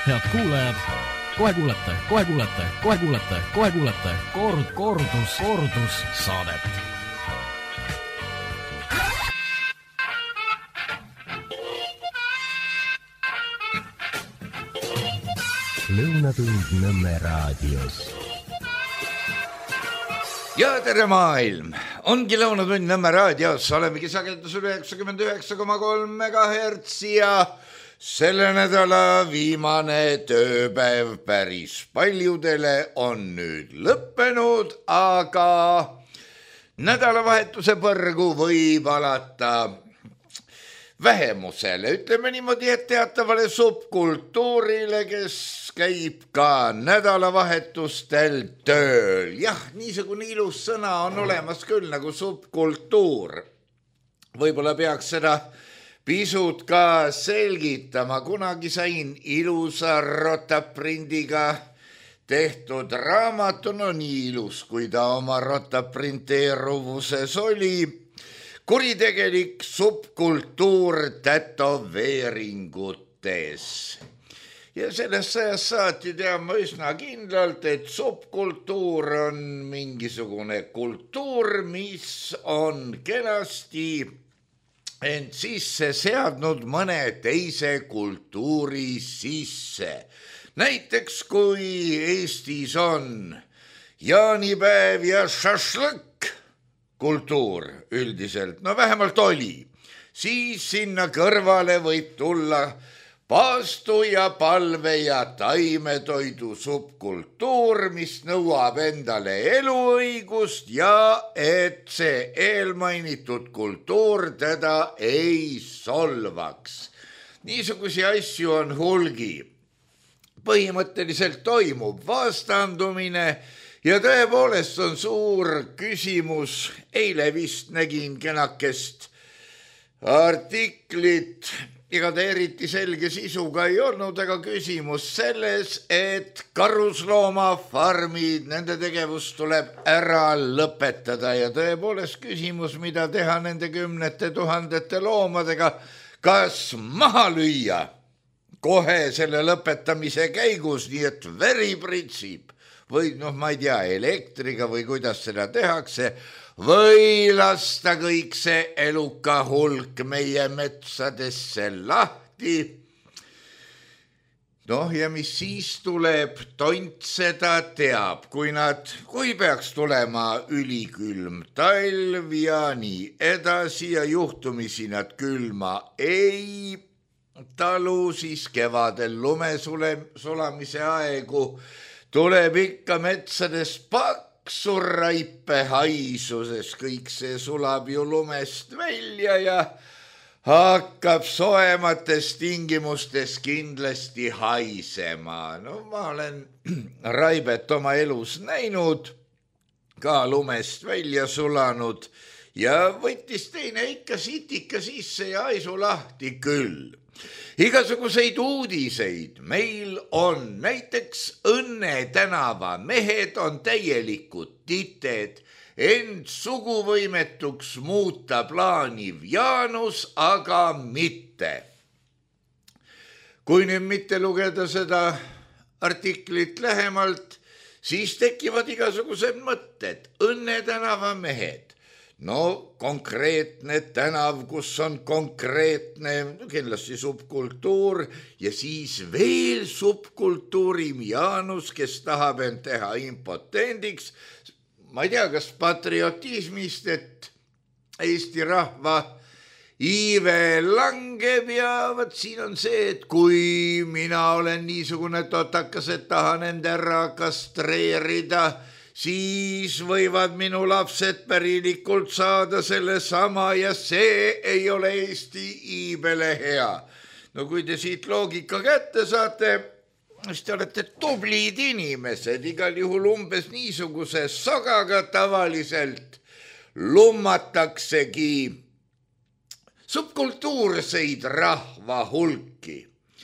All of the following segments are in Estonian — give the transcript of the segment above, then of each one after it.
Head kuulajad, kohe kuulete kordus saadet. Lõunatund Nõmme raadios. Ja tere maailm! Ongi Lõunatund Nõmme raadios. Olemegi sagedusel 99,3 MHz ja selle nädala viimane tööpäev päris paljudele on nüüd lõppenud, aga nädalavahetuse põrgu võib alata vähemusele, ütleme niimoodi, et teatavale subkultuurile, kes käib ka nädalavahetustel tööl. Jah, niisugune ilus sõna on olemas küll nagu subkultuur. Võib-olla peaks seda pisut ka selgitama. Kunagi sain ilusa rotaprindiga tehtud raamatu, no nii ilus, kui ta oma rotaprinteeruvuses oli. Kuritegelik subkultuur tätoveeringutes. Ja sellest sajast saati tean ma üsna kindlalt, et subkultuur on mingisugune kultuur, mis on kenasti end sisse seadnud mõne teise kultuuri sisse. Näiteks kui Eestis on jaanipäev ja šašlõkk kultuur üldiselt, no vähemalt oli, siis sinna kõrvale võib tulla paastu ja palve ja taimetoidu subkultuur, mis nõuab endale eluõigust ja et see eelmainitud kultuur teda ei solvaks. Niisugusi asju on hulgi. Põhimõtteliselt toimub vastandumine ja tõepoolest on suur küsimus. Eile vist nägin kenakest artiklit, ega ta eriti selge sisuga ei olnud, aga küsimus selles, et karusloomafarmid, nende tegevus tuleb ära lõpetada ja tõepoolest küsimus, mida teha nende 10 000 loomadega, kas maha lüüa kohe selle lõpetamise käigus, nii et veri pritsib või ma ei tea, elektriga või kuidas seda tehakse, või lasta kõik see eluka hulk meie metsadesse lahti. Ja mis siis tuleb, tont seda teab, kui peaks tulema ülikülm talv ja nii edasi ja juhtumisi nad külma ei talu, siis kevadel lumesulamise aegu tuleb ikka metsades paksu raipe haisuses, kõik see sulab ju lumest välja ja hakkab soemates tingimustes kindlasti haisema. Ma olen raibet oma elus näinud, ka lumest välja sulanud ja võttis teine ikka sitika sisse ja haisu lahti küll. Igasuguseid uudiseid meil on, näiteks Õnne tänava mehed on täielikud tited, end suguvõimetuks muuta plaaniv Jaanus, aga mitte. Kui nüüd mitte lugeda seda artiklit lähemalt, siis tekivad igasugused mõtted. Õnne tänava mehed. Konkreetne tänav, kus on konkreetne, kindlasti subkultuur ja siis veel subkultuurim Jaanus, kes tahab end teha impotendiks. Ma ei tea, kas patriotismist, et Eesti rahva iive langeb ja võt siin on see, et kui mina olen niisugune totakas, et tahan end ära kastreerida, siis võivad minu lapsed pärilikult saada selle sama ja see ei ole Eesti iibele hea. Kui te siit loogika kätte saate, siis te olete tublid inimesed, igal juhul umbes niisuguse sogaga tavaliselt lummataksegi subkultuurseid rahva hulki.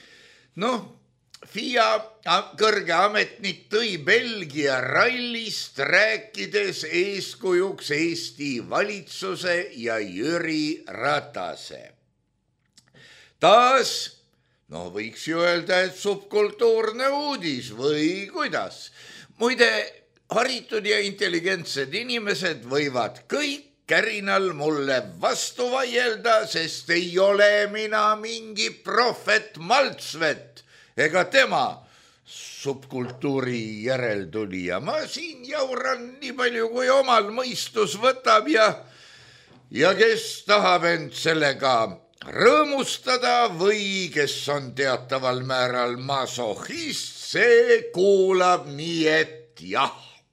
FIA kõrge ametnik tõi Belgia rallist rääkides eeskujuks Eesti valitsuse ja Jüri Ratase. Taas No võiks ju öelda, et subkultuurne uudis või kuidas. Muide, haritud ja intelligentsed inimesed võivad kõik kärinal mulle vastu vaielda, sest ei ole mina mingi prohvet Maltsvet ega tema subkultuuri järeltulija. Ma siin jauran nii palju, kui omal mõistus võtab ja kes tahab end sellega rõõmustada või kes on teataval määral masohhist, see kuulab nii, et jah.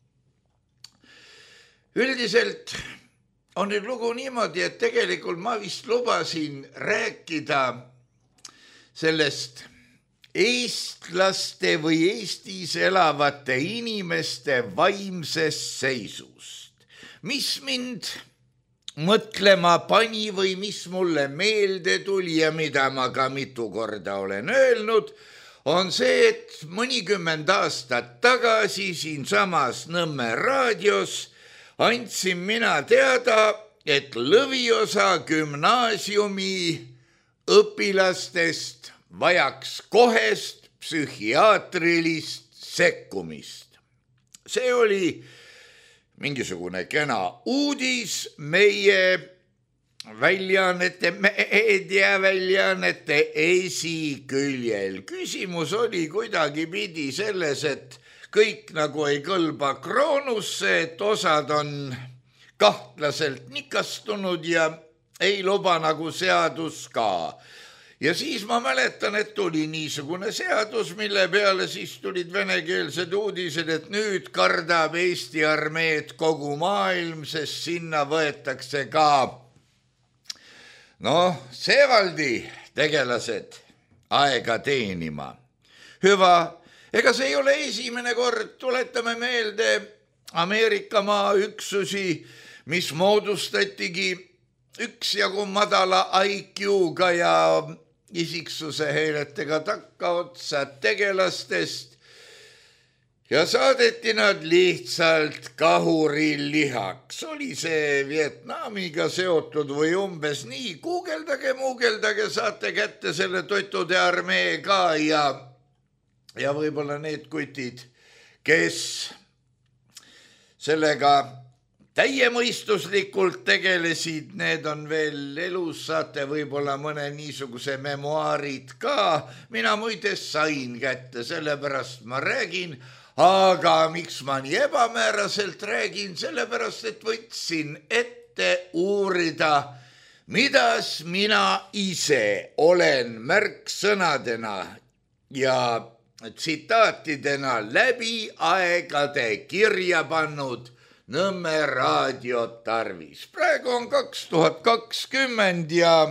Üldiselt on nüüd lugu niimoodi, et tegelikult ma vist lubasin rääkida sellest eestlaste või Eestis elavate inimeste vaimsest seisust, mis mind mõtlema pani või mis mulle meelde tuli ja mida ma ka mitu korda olen öelnud, on see, et mõnikümmend aastat tagasi siinsamas Nõmme raadios andsin mina teada, et lõviosa gümnaasiumi õpilastest vajaks kohest psühhiaatrilist sekkumist. See oli mingisugune kena uudis meie meediaväljaannete esiküljel. Küsimus oli kuidagipidi selles, et kõik nagu ei kõlba kroonusse, et osad on kahtlaselt nikastunud ja ei luba nagu seadus ka. Ja siis ma mäletan, et tuli niisugune seadus, mille peale siis tulid venekeelsed uudised, et nüüd kardab Eesti armeed kogu maailm, sest sinna võetakse ka Seevaldi tegelased aega teenima. Hüva, ega see ei ole esimene kord, tuletame meelde Ameerika maaüksusi, mis moodustatigi üksjagu madala IQ-ga ja isiksuse heiletega takkaotsa tegelastest ja saadeti nad lihtsalt kahurilihaks. Oli see Vietnamiga seotud või umbes nii, muugeldage, saate kätte selle Toitude armee ka ja võib-olla need kutid, kes sellega täiemõistuslikult tegelesid, need on veel elus, saate võib-olla mõne niisuguse memuaarid ka. Mina muide sain kätte, sellepärast ma räägin, aga miks ma nii ebamääraselt räägin, sellepärast, et võtsin ette uurida, midas mina ise olen märksõnadena ja tsitaatidena läbi aegade kirja pannud Nõmme raadio tarvis. Praegu on 2020 ja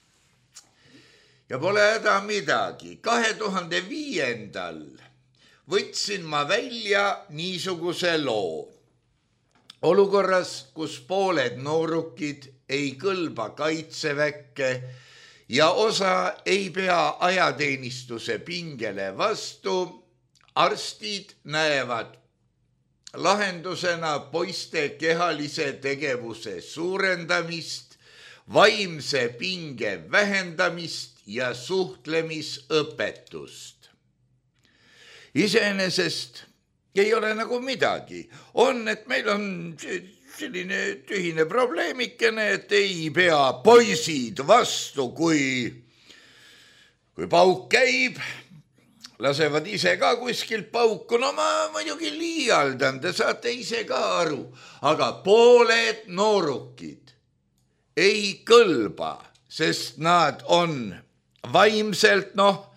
pole häda midagi. 2005. võtsin ma välja niisuguse loo. Olukorras, kus pooled noorukid ei kõlba kaitseväkke ja osa ei pea ajateenistuse pingele vastu, arstid näevad lahendusena poiste kehalise tegevuse suurendamist, vaimse pinge vähendamist ja suhtlemisõpetust. Iseenesest ei ole nagu midagi. On, et meil on selline tühine probleemikene, et ei pea poisid vastu, kui pauk käib, lasevad ise ka kuskilt pauku. No ma muidugi liialdan, te saate ise ka aru, aga pooled noorukid ei kõlba, sest nad on vaimselt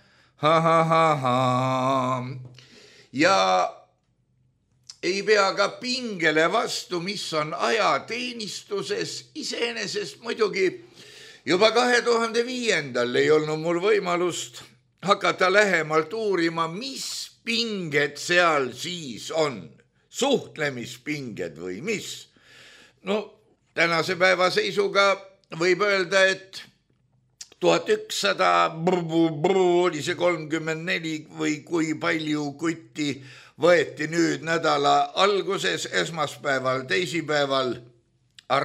ja ei pea ka pingele vastu, mis on ajateenistuses. Iseenesest muidugi juba 2005. ei olnud mul võimalust hakata lähemalt uurima, mis pinged seal siis on. Suhtlemispinged või mis? Tänase päeva seisuga võib öelda, et 1100 oli see 34 või kui palju kutti võeti nüüd nädala alguses, esmaspäeval, teisipäeval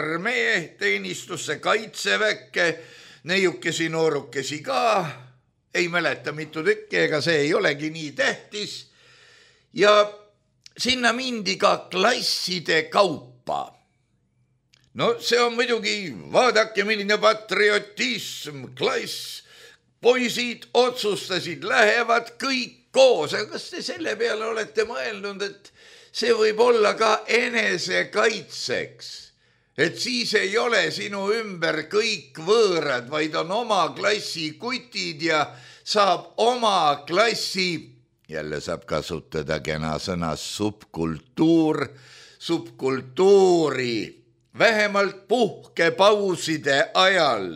armee teenistusse, kaitseväkke, neiukesi, noorukesi ka ei mäleta mitu tükki, ega see ei olegi nii tähtis. Ja sinna mindi ka klasside kaupa. No see on muidugi, vaadake milline patriotism, klass, poisid otsustasid, lähevad kõik koos, aga kas te selle peale olete mõelnud, et see võib olla ka enesekaitseks, et siis ei ole sinu ümber kõik võõrad, vaid on oma klassi kutid ja saab oma klassi, jälle saab kasutada kena sõna subkultuur, subkultuuri, vähemalt puhkepauside ajal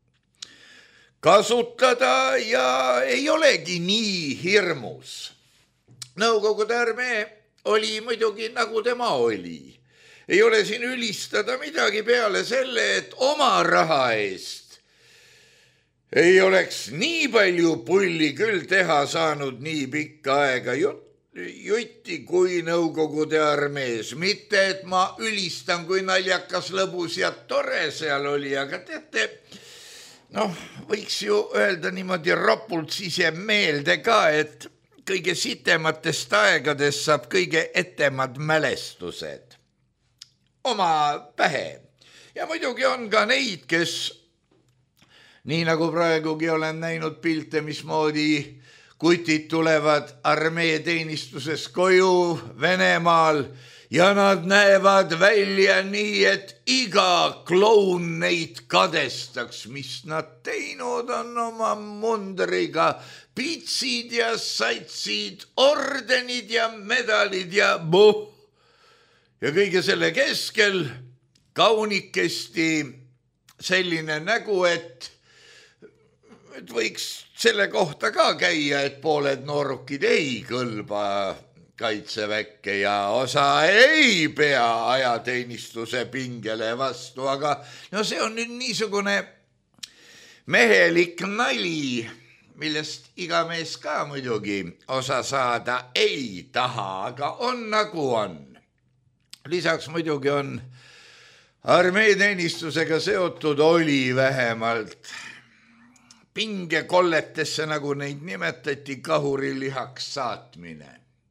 kasutada ja ei olegi nii hirmus. Nõukogude armee oli muidugi nagu tema oli. Ei ole siin ülistada midagi peale selle, et oma raha eest ei oleks nii palju pulli küll teha saanud nii pikka aega jutti kui Nõukogude armees. Mitte, et ma ülistan, kui naljakas, lõbus ja tore seal oli, aga teate, võiks ju öelda niimoodi ropult siis jääb meelde ka, et kõige sitematest aegadest saab kõige etemad mälestused oma pähe. Ja muidugi on ka neid, kes, nii nagu praegugi olen näinud pilte, mismoodi kutid tulevad armeeteenistuses koju Venemaal ja nad näevad välja nii, et iga kloun neid kadestaks, mis nad teinud on oma mundriga, pitsid ja satsid, ordenid ja medalid ja buh. Ja kõige selle keskel kaunikesti selline nägu, et võiks selle kohta ka käia, et pooled noorukid ei kõlba kaitseväkke ja osa ei pea ajateenistuse pingele vastu, aga see on nüüd niisugune mehelik nali, millest iga mees ka muidugi osa saada ei taha, aga on nagu on. Lisaks muidugi on armeeteenistusega seotud oli vähemalt pingekolletesse, nagu neid nimetati, kahurilihaks saatmine.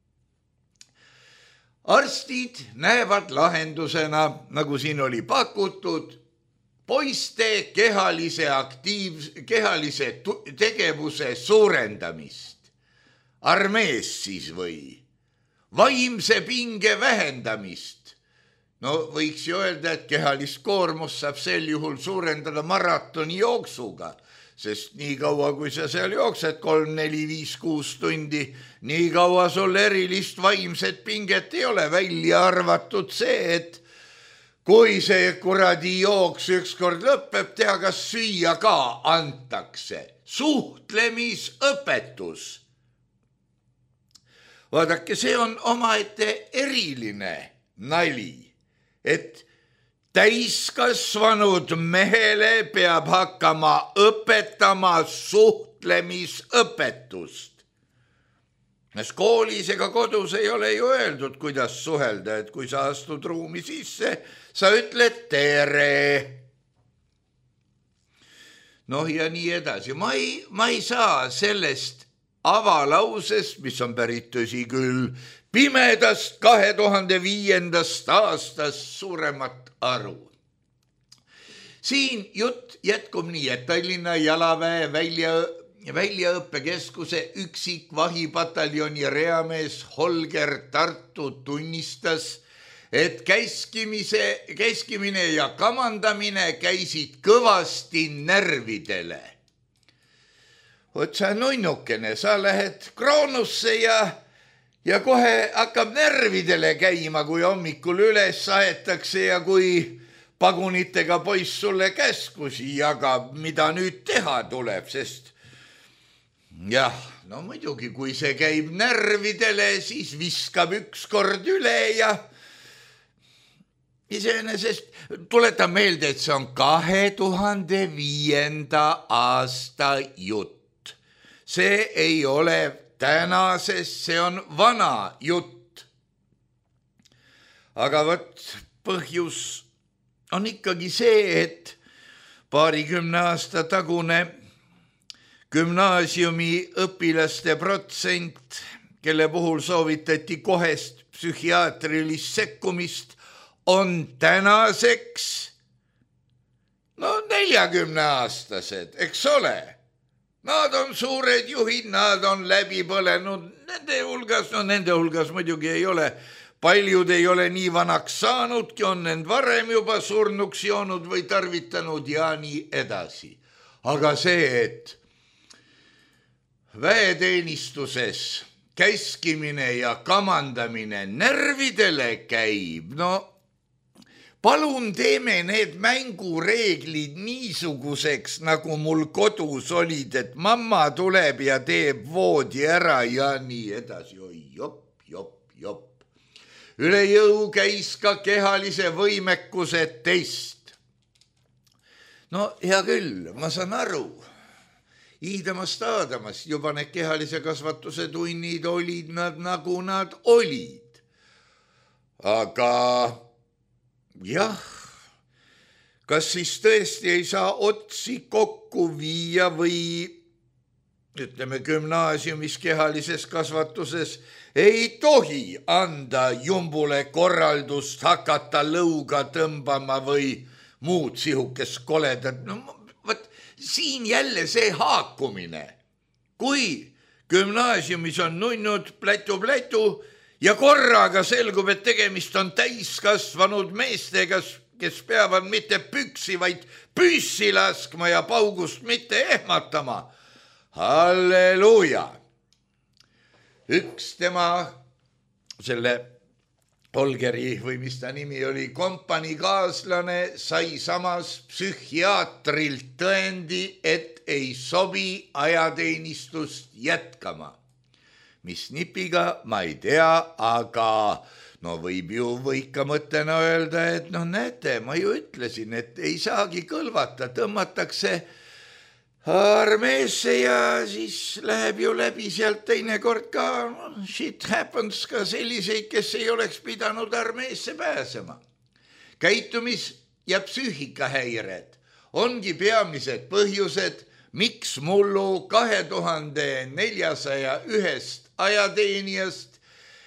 Arstid näevad lahendusena, nagu siin oli pakutud, poiste kehalise tegevuse suurendamist. Armees siis või vaimse pinge vähendamist. Võiks ju öelda, et kehalist koormust saab sel juhul suurendada maratoni jooksuga, sest nii kaua, kui sa seal jooksed 3, 4, 5, 6 tundi, nii kaua sul erilist vaimset pinget ei ole, välja arvatud see, et kui see kuradi jooks ükskord lõpeb, teha kas süüa ka antakse. Suhtlemisõpetus. Vaadake, see on omaette eriline nali, et täiskasvanud mehele peab hakkama õpetama suhtlemisõpetust. Koolis ega kodus ei ole ju öeldud, kuidas suhelda, et kui sa astud ruumi sisse, sa ütled tere. Ja nii edasi. Ma ei saa sellest avalausest, mis on pärit tõsi küll, pimedast 2005. aastast suuremat aru. Siin jutt jätkub nii, et Tallinna jalaväe väljaõppekeskuse üksikvahipataljoni reamees Holger Tartu tunnistas, et käskimine ja kamandamine käisid kõvasti närvidele. Sa nunnukene, sa lähed Kroonusse ja kohe hakkab närvidele käima, kui hommikul üles aetakse ja kui pagunitega poiss sulle käskusi jagab, mida nüüd teha tuleb, sest muidugi, kui see käib närvidele, siis viskab ükskord üle ja iseenesest tuletan meelde, et see on 2005. aasta jutt. See ei ole tänasest, see on vana jutt. Aga põhjus on ikkagi see, et 20 aasta tagune gümnaasiumi õpilaste protsent, kelle puhul soovitati kohest psühhiaatrilist sekkumist, on tänaseks 40-aastased, eks ole. Nad on suured juhid, nad on läbi põlenud, nende hulgas muidugi ei ole, paljud ei ole nii vanaks saanudki, on end varem juba surnuks joonud või tarvitanud ja nii edasi. Aga see, et väeteenistuses käskimine ja kamandamine närvidele käib, no palun teeme need mängureeglid niisuguseks, nagu mul kodus olid, et mamma tuleb ja teeb voodi ära ja nii edasi. Oi, jopp. Üle jõu käis ka kehalise võimekuse test. No hea küll, ma saan aru. Iidamast juba need kehalise kasvatuse tunnid olid nad nagu nad olid. Aga jah, kas siis tõesti ei saa otsi kokku viia või ütleme gümnaasiumis kehalises kasvatuses ei tohi anda jumbule korraldust hakata lõuga tõmbama või muud sihukest koledat. No võt, siin jälle see haakumine. Kui gümnaasiumis on nunnud plätu ja korraga selgub, et tegemist on täiskasvanud meestega, kes peavad mitte püksi, vaid püssi laskma ja paugust mitte ehmatama. Halleluuja! Üks tema, selle Holgeri või mis ta nimi oli, kompanikaaslane sai samas psühhiaatrilt tõendi, et ei sobi ajateenistust jätkama. Mis nipiga, ma ei tea, aga no võib ju võika mõttena öelda, et no näete, ma ju ütlesin, et ei saagi kõlvata, tõmmatakse armeesse ja siis läheb ju läbi sealt teinekord ka, shit happens ka selliseid, kes ei oleks pidanud armeesse pääsema. Käitumis- ja psüühikahäired ongi peamised põhjused, miks mullu 2401 ajateenijast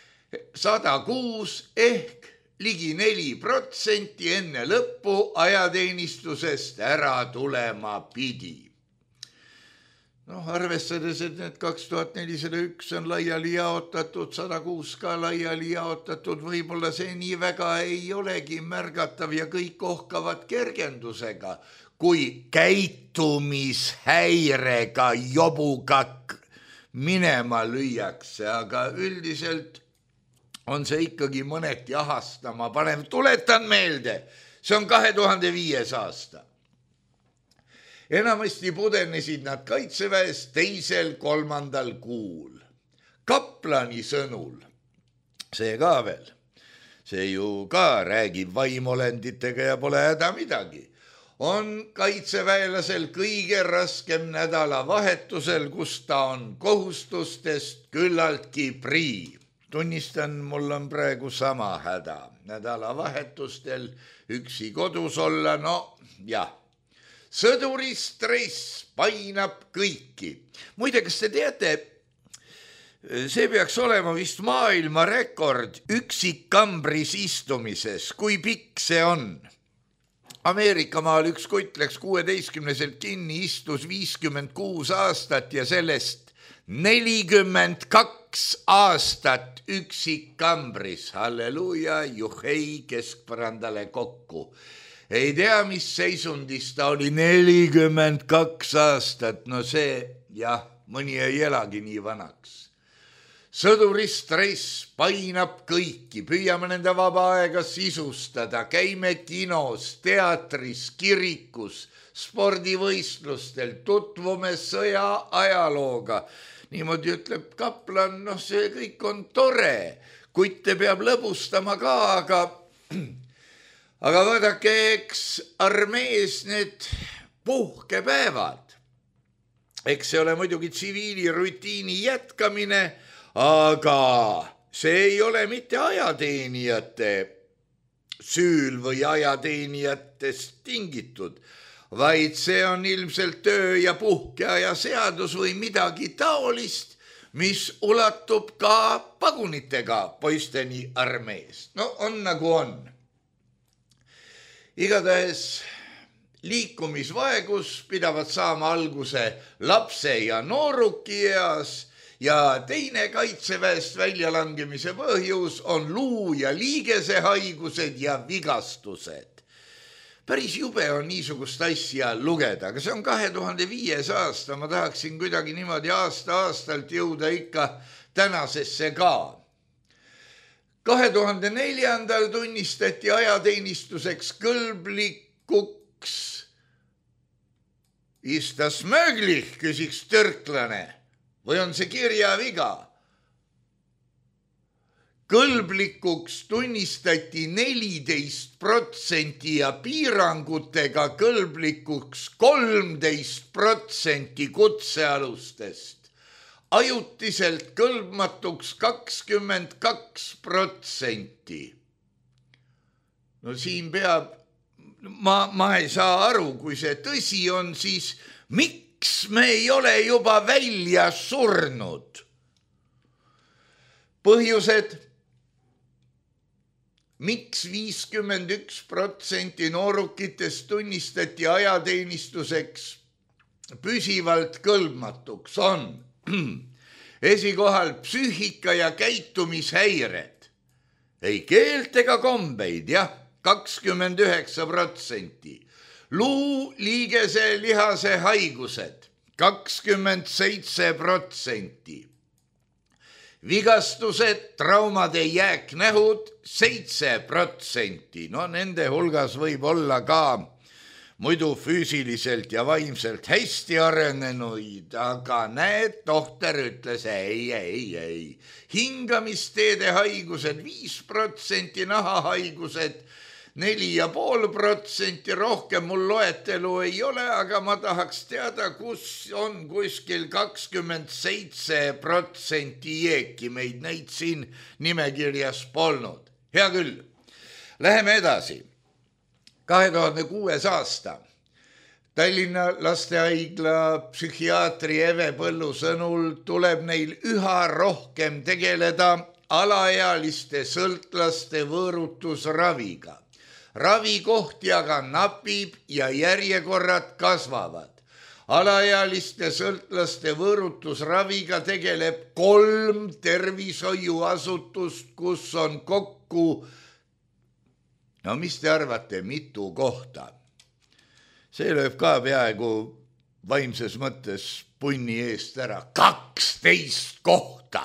106 ehk ligi 4% enne lõppu ajateenistusest ära tulema pidi. No, arvestades, et need 2401 on laiali jaotatud, 106 ka laiali jaotatud, võib-olla see nii väga ei olegi märgatav ja kõik ohkavad kergendusega, kui käitumishäirega jobukakk minema lüüakse, aga üldiselt on see ikkagi mõneti ahastama panev. Tuletan meelde, see on 2005. aasta. Enamasti pudenesid nad kaitseväes 2.–3. kuul. Kaplani sõnul, see ka veel, see ju ka räägib vaimolenditega ja pole häda midagi, on kaitseväelasel kõige raskem nädalavahetusel, kus ta on kohustustest küllaltki prii. Tunnistan, mul on praegu sama häda. Nädalavahetustel üksi kodus olla, no jah. Sõduri stress painab kõiki. Muide, kas te teate, see peaks olema vist maailma rekord üksikkambris istumises, kui pikk see on. Ameerika maal üks kutt läks 16-selt kinni, istus 56 aastat ja sellest 42 aastat üksikkambris. Halleluuja, juhei keskpõrandale kokku. Ei tea, mis seisundis ta oli 42 aastat, no see, jah, mõni ei elagi nii vanaks. Sõduri stress painab kõiki, püüame nende vaba aega sisustada, käime kinos, teatris, kirikus, spordivõistlustel, tutvume sõja ajalooga. Niimoodi ütleb kaplan, noh see kõik on tore, kutte peab lõbustama ka, aga vaadake, eks armees need puhkepäevad, eks see ole muidugi tsiviilirutiini jätkamine, aga see ei ole mitte ajateenijate süül või ajateenijatest tingitud. vaid see on ilmselt töö ja puhkeaja seadus või midagi taolist, mis ulatub ka pagunitega poisteni armeest. No on nagu on. Igatahes liikumisvaegus pidavad saama alguse lapse ja nooruki eas ja teine kaitseväest väljalangemise põhjus on luu- ja liigesehaigused ja vigastused. Päris jube on niisugust asja lugeda, aga see on 2005. aasta, ma tahaksin kuidagi niimoodi aasta-aastalt jõuda ikka tänasesse ka. 2004. tunnistati ajateenistuseks kõlblikuks istas mööglich, küsiks türklane, või on see kirjaviga? Kõlblikuks tunnistati 14% ja piirangutega kõlblikuks 13% kutsealustest. Ajutiselt kõlbmatuks 22%. No siin peab, ma ei saa aru, kui see tõsi on, siis miks me ei ole juba välja surnud? Põhjused. Miks 51% noorukitest tunnistati ajateenistuseks püsivalt kõlbmatuks on esikohal psüühika ja käitumishäired. Ei keelt ega kombeid, jah, 29%. Luu, liigese, lihase haigused, 27%. Vigastused, traumade jääknähud 7%. No nende hulgas võib olla ka muidu füüsiliselt ja vaimselt hästi arenenuid, aga näed, tohter ütles ei. Hingamisteede haigused 5%, nahahaigused 4,5%, rohkem mul loetelu ei ole, aga ma tahaks teada, kus on kuskil 27% jeeki, meid neid siin nimekirjas polnud. Hea küll, läheme edasi. 2006. aasta. Tallinna lastehaigla psühhiaatri Eve Põllu sõnul tuleb neil üha rohkem tegeleda alaealiste sõltlaste võõrutusraviga. Ravikohti aga napib ja järjekorrad kasvavad. Alaealiste sõltlaste võõrutusraviga tegeleb 3 tervishoiuasutust, kus on kokku, no mis te arvate, mitu kohta? See lööb ka peaaegu vaimses mõttes punni eest ära. 12 kohta.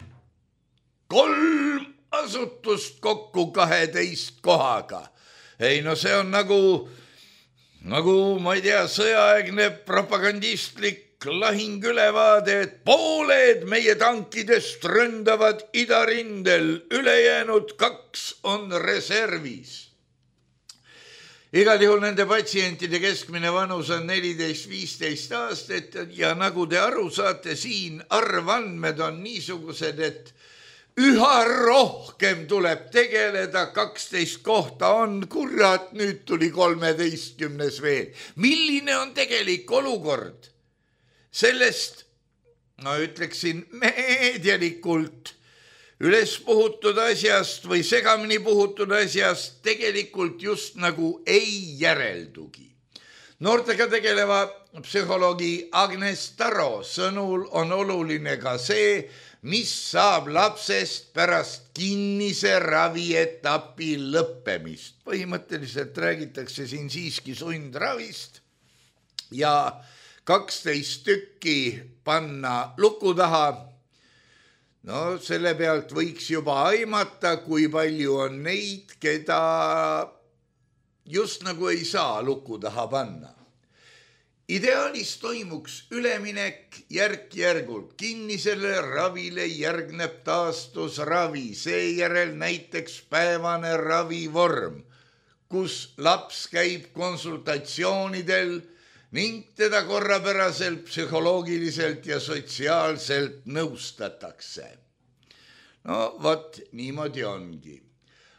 3 asutust kokku 12 kohaga. Ei, no see on nagu, ma ei tea, sõjaaegne propagandistlik lahingülevaade, et pooled meie tankidest ründavad idarindel, ülejäänud 2 on reservis. Igal juhul nende patsientide keskmine vanus on 14-15 aastat ja nagu te aru saate, siin arvandmed on niisugused, et üha rohkem tuleb tegeleda, 12 kohta on, kurat, nüüd tuli 13 veel. Milline on tegelik olukord? Sellest, no ütleksin, meedialikult üles puhutud asjast või segamini puhutud asjast tegelikult just nagu ei järeldugi. Noortega tegeleva psühholoogi Agnes Taro sõnul on oluline ka see, mis saab lapsest pärast kinnise ravietapi lõppemist. Põhimõtteliselt räägitakse siin siiski sundravist ja 12 tükki panna luku taha. No selle pealt võiks juba aimata, kui palju on neid, keda just nagu ei saa luku taha panna. Ideaalis toimuks üleminek järk-järgult. Kinnisele ravile järgneb taastusravi, seejärel näiteks päevane ravivorm, kus laps käib konsultatsioonidel ning teda korrapäraselt psühholoogiliselt ja sotsiaalselt nõustatakse. No vot, niimoodi ongi.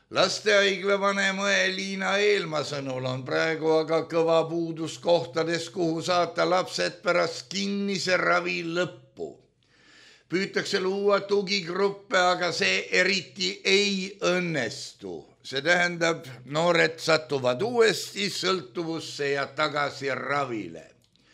Lastehaigla vanemõe Liina Eelma sõnul on praegu aga kõva puudus kohtades, kuhu saata lapsed pärast kinnise ravi lõppu. Püütakse luua tugigruppe, aga see eriti ei õnnestu. See tähendab, noored satuvad uuesti sõltuvusse ja tagasi ravile.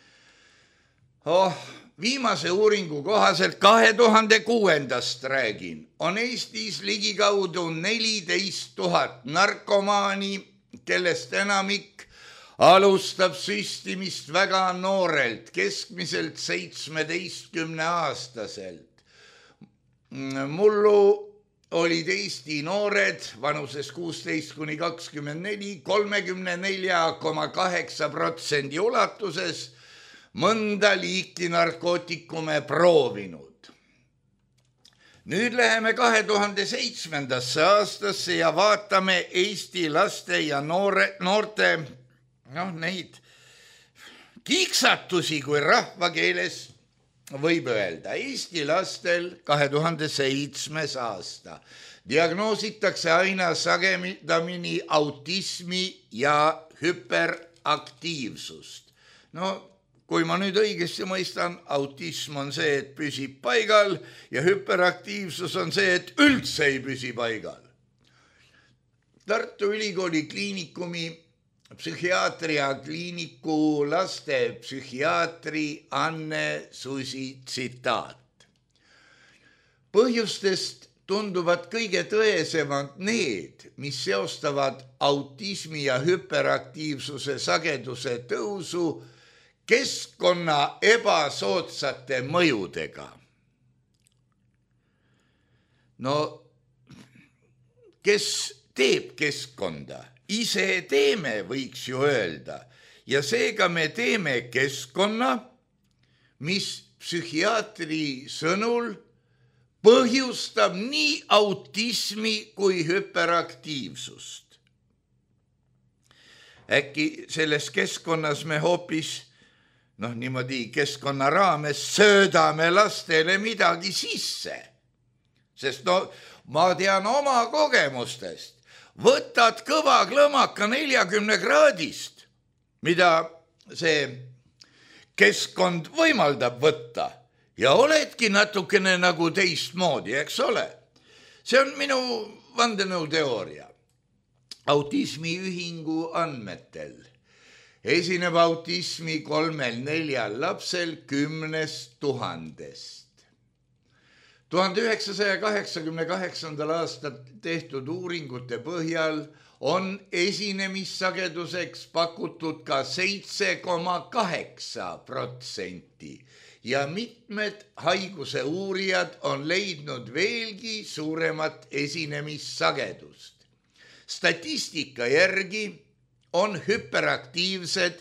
Viimase uuringu kohaselt 2006. räägin, on Eestis ligikaudu 14 000 narkomaani, kellest enamik alustab süstimist väga noorelt, keskmiselt 17-aastaselt. Mullu olid Eesti noored vanuses 16–24 34,8% ulatuses mõnda liiki narkootikume proovinud. Nüüd läheme 2007. aastasse ja vaatame Eesti laste ja noorte neid kiiksatusi, kui rahvakeeles võib öelda. Eesti lastel 2007. aasta diagnoositakse aina sagedamini autismi ja hüperaktiivsust. Kui ma nüüd õigesti mõistan, autism on see, et püsib paigal ja hüperaktiivsus on see, et üldse ei püsi paigal. Tartu Ülikooli kliinikumi psühhiaatria kliiniku laste psühhiaatri Anne Susi tsitaat. Põhjustest tunduvad kõige tõesemad need, mis seostavad autismi ja hüperaktiivsuse sageduse tõusu keskkonna ebasoodsate mõjudega. Kes teeb keskkonda? Ise teeme, võiks ju öelda. Ja seega me teeme keskkonna, mis psühhiaatri sõnul põhjustab nii autismi kui hüperaktiivsust. Äkki selles keskkonnas me hoopis niimoodi keskkonna raames söödame lastele midagi sisse. Sest ma tean oma kogemustest. Võtad kõva klõmaka 40 kraadist, mida see keskkond võimaldab võtta ja oledki natukene nagu teistmoodi, eks ole. See on minu vandenõuteooria. Autismiühingu andmetel esineb autismi 3-4 lapsel 10 000. 1988. aastal tehtud uuringute põhjal on esinemissageduseks pakutud ka 7,8% ja mitmed haiguse uurijad on leidnud veelgi suuremat esinemissagedust. Statistika järgi on hüperaktiivsed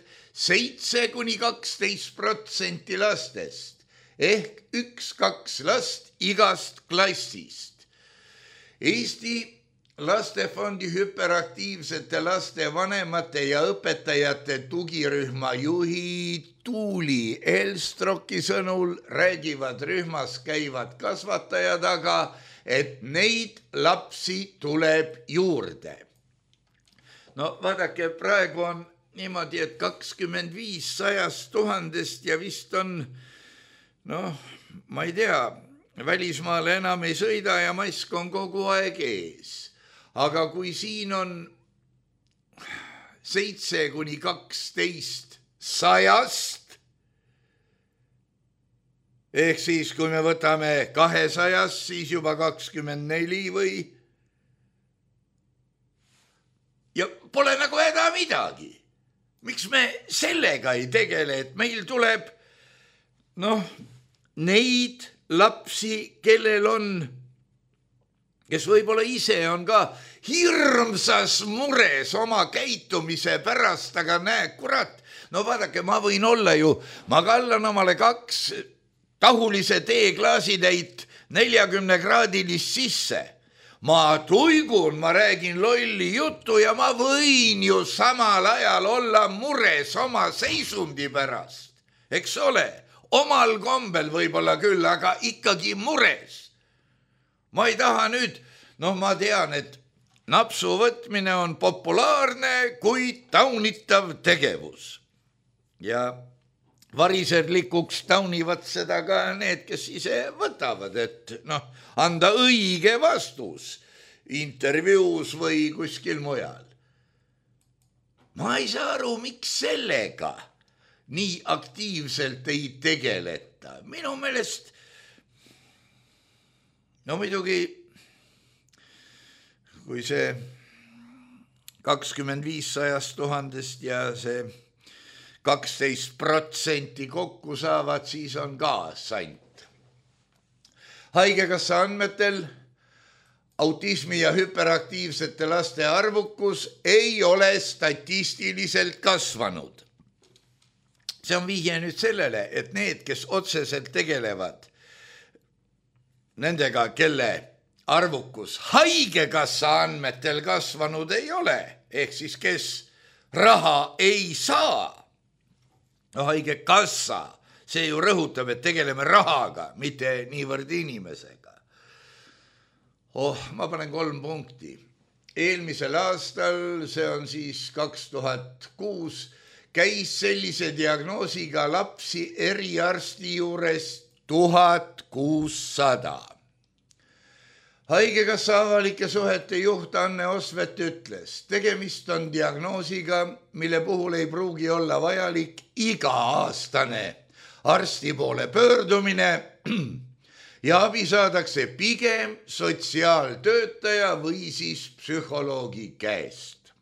7–12% lastest ehk 1-2 last igast klassist. Eesti Lastefondi hüperaktiivsete laste vanemate ja õpetajate tugirühma juhi Tuuli Elstroki sõnul räägivad rühmas käivad kasvatajad aga, et neid lapsi tuleb juurde. Vaadake, praegu on niimoodi, et 25 100 000 ja vist on, ma ei tea, välismaale enam ei sõida ja mask on kogu aeg ees. Aga kui siin on 7–12 100, ehk siis kui me võtame 200, siis juba 24 või ja pole nagu häda midagi. Miks me sellega ei tegele, et meil tuleb neid lapsi, kellel on, kes võib-olla ise on ka hirmsas mures oma käitumise pärast, aga näe, kurat, vaadake, ma võin olla ju, ma kallan omale 2 tahulise teeklaasitäit 40-kraadilist sisse. Ma tuigun, ma räägin lolli juttu ja ma võin ju samal ajal olla mures oma seisundi pärast. Eks ole, omal kombel võib-olla küll, aga ikkagi mures. Ma ei taha nüüd, ma tean, et napsu võtmine on populaarne, kuid taunitav tegevus. Ja variserlikuks taunivad seda ka need, kes ise võtavad, et anda õige vastus intervjuus või kuskil mujal. Ma ei saa aru, miks sellega nii aktiivselt ei tegeleta. Minu meelest, muidugi, kui see 25 000 ja see 12% kokku saavad, siis on ka sant. Haigekassa andmetel autismi ja hüperaktiivsete laste arvukus ei ole statistiliselt kasvanud. See on vihje nüüd sellele, et need, kes otseselt tegelevad nendega, kelle arvukus haigekassa andmetel kasvanud ei ole, ehk siis kes raha ei saa. Haigekassa, see ju rõhutab, et tegeleme rahaga, mitte niivõrd inimesega. Ma panen 3 punkti. Eelmisel aastal, see on siis 2006, käis sellise diagnoosiga lapsi eriarsti juures 1600. Haigekassa avalike suhete juht Anne Osvet ütles, tegemist on diagnoosiga, mille puhul ei pruugi olla vajalik iga-aastane arsti poole pöördumine ja abi saadakse pigem sotsiaaltöötaja või siis psühholoogi käest.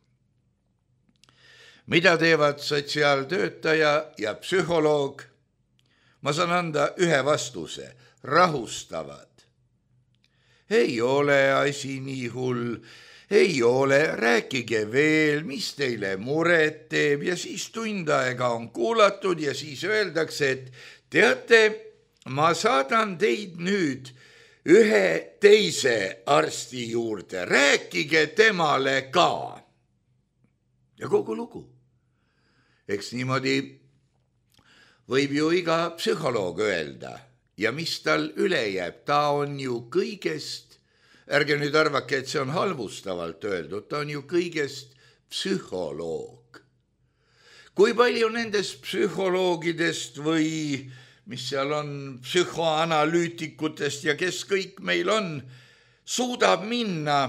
Mida teevad sotsiaaltöötaja ja psühholoog? Ma saan anda ühe vastuse, rahustavad. Ei ole asi nii hull, ei ole, rääkige veel, mis teile muret teeb ja siis tund aega on kuulatud ja siis öeldakse, et teate, ma saadan teid nüüd ühe teise arsti juurde, rääkige temale ka. Ja kogu lugu. Eks niimoodi võib ju iga psühholoog öelda. Ja mis tal üle jääb, ta on ju kõigest, ärge nüüd arvake, et see on halvustavalt öeldud, ta on ju kõigest psühholoog. Kui palju nendest psühholoogidest või mis seal on psühhoanalüütikutest ja kes kõik meil on, suudab minna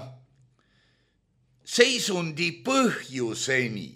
seisundi põhjuseni?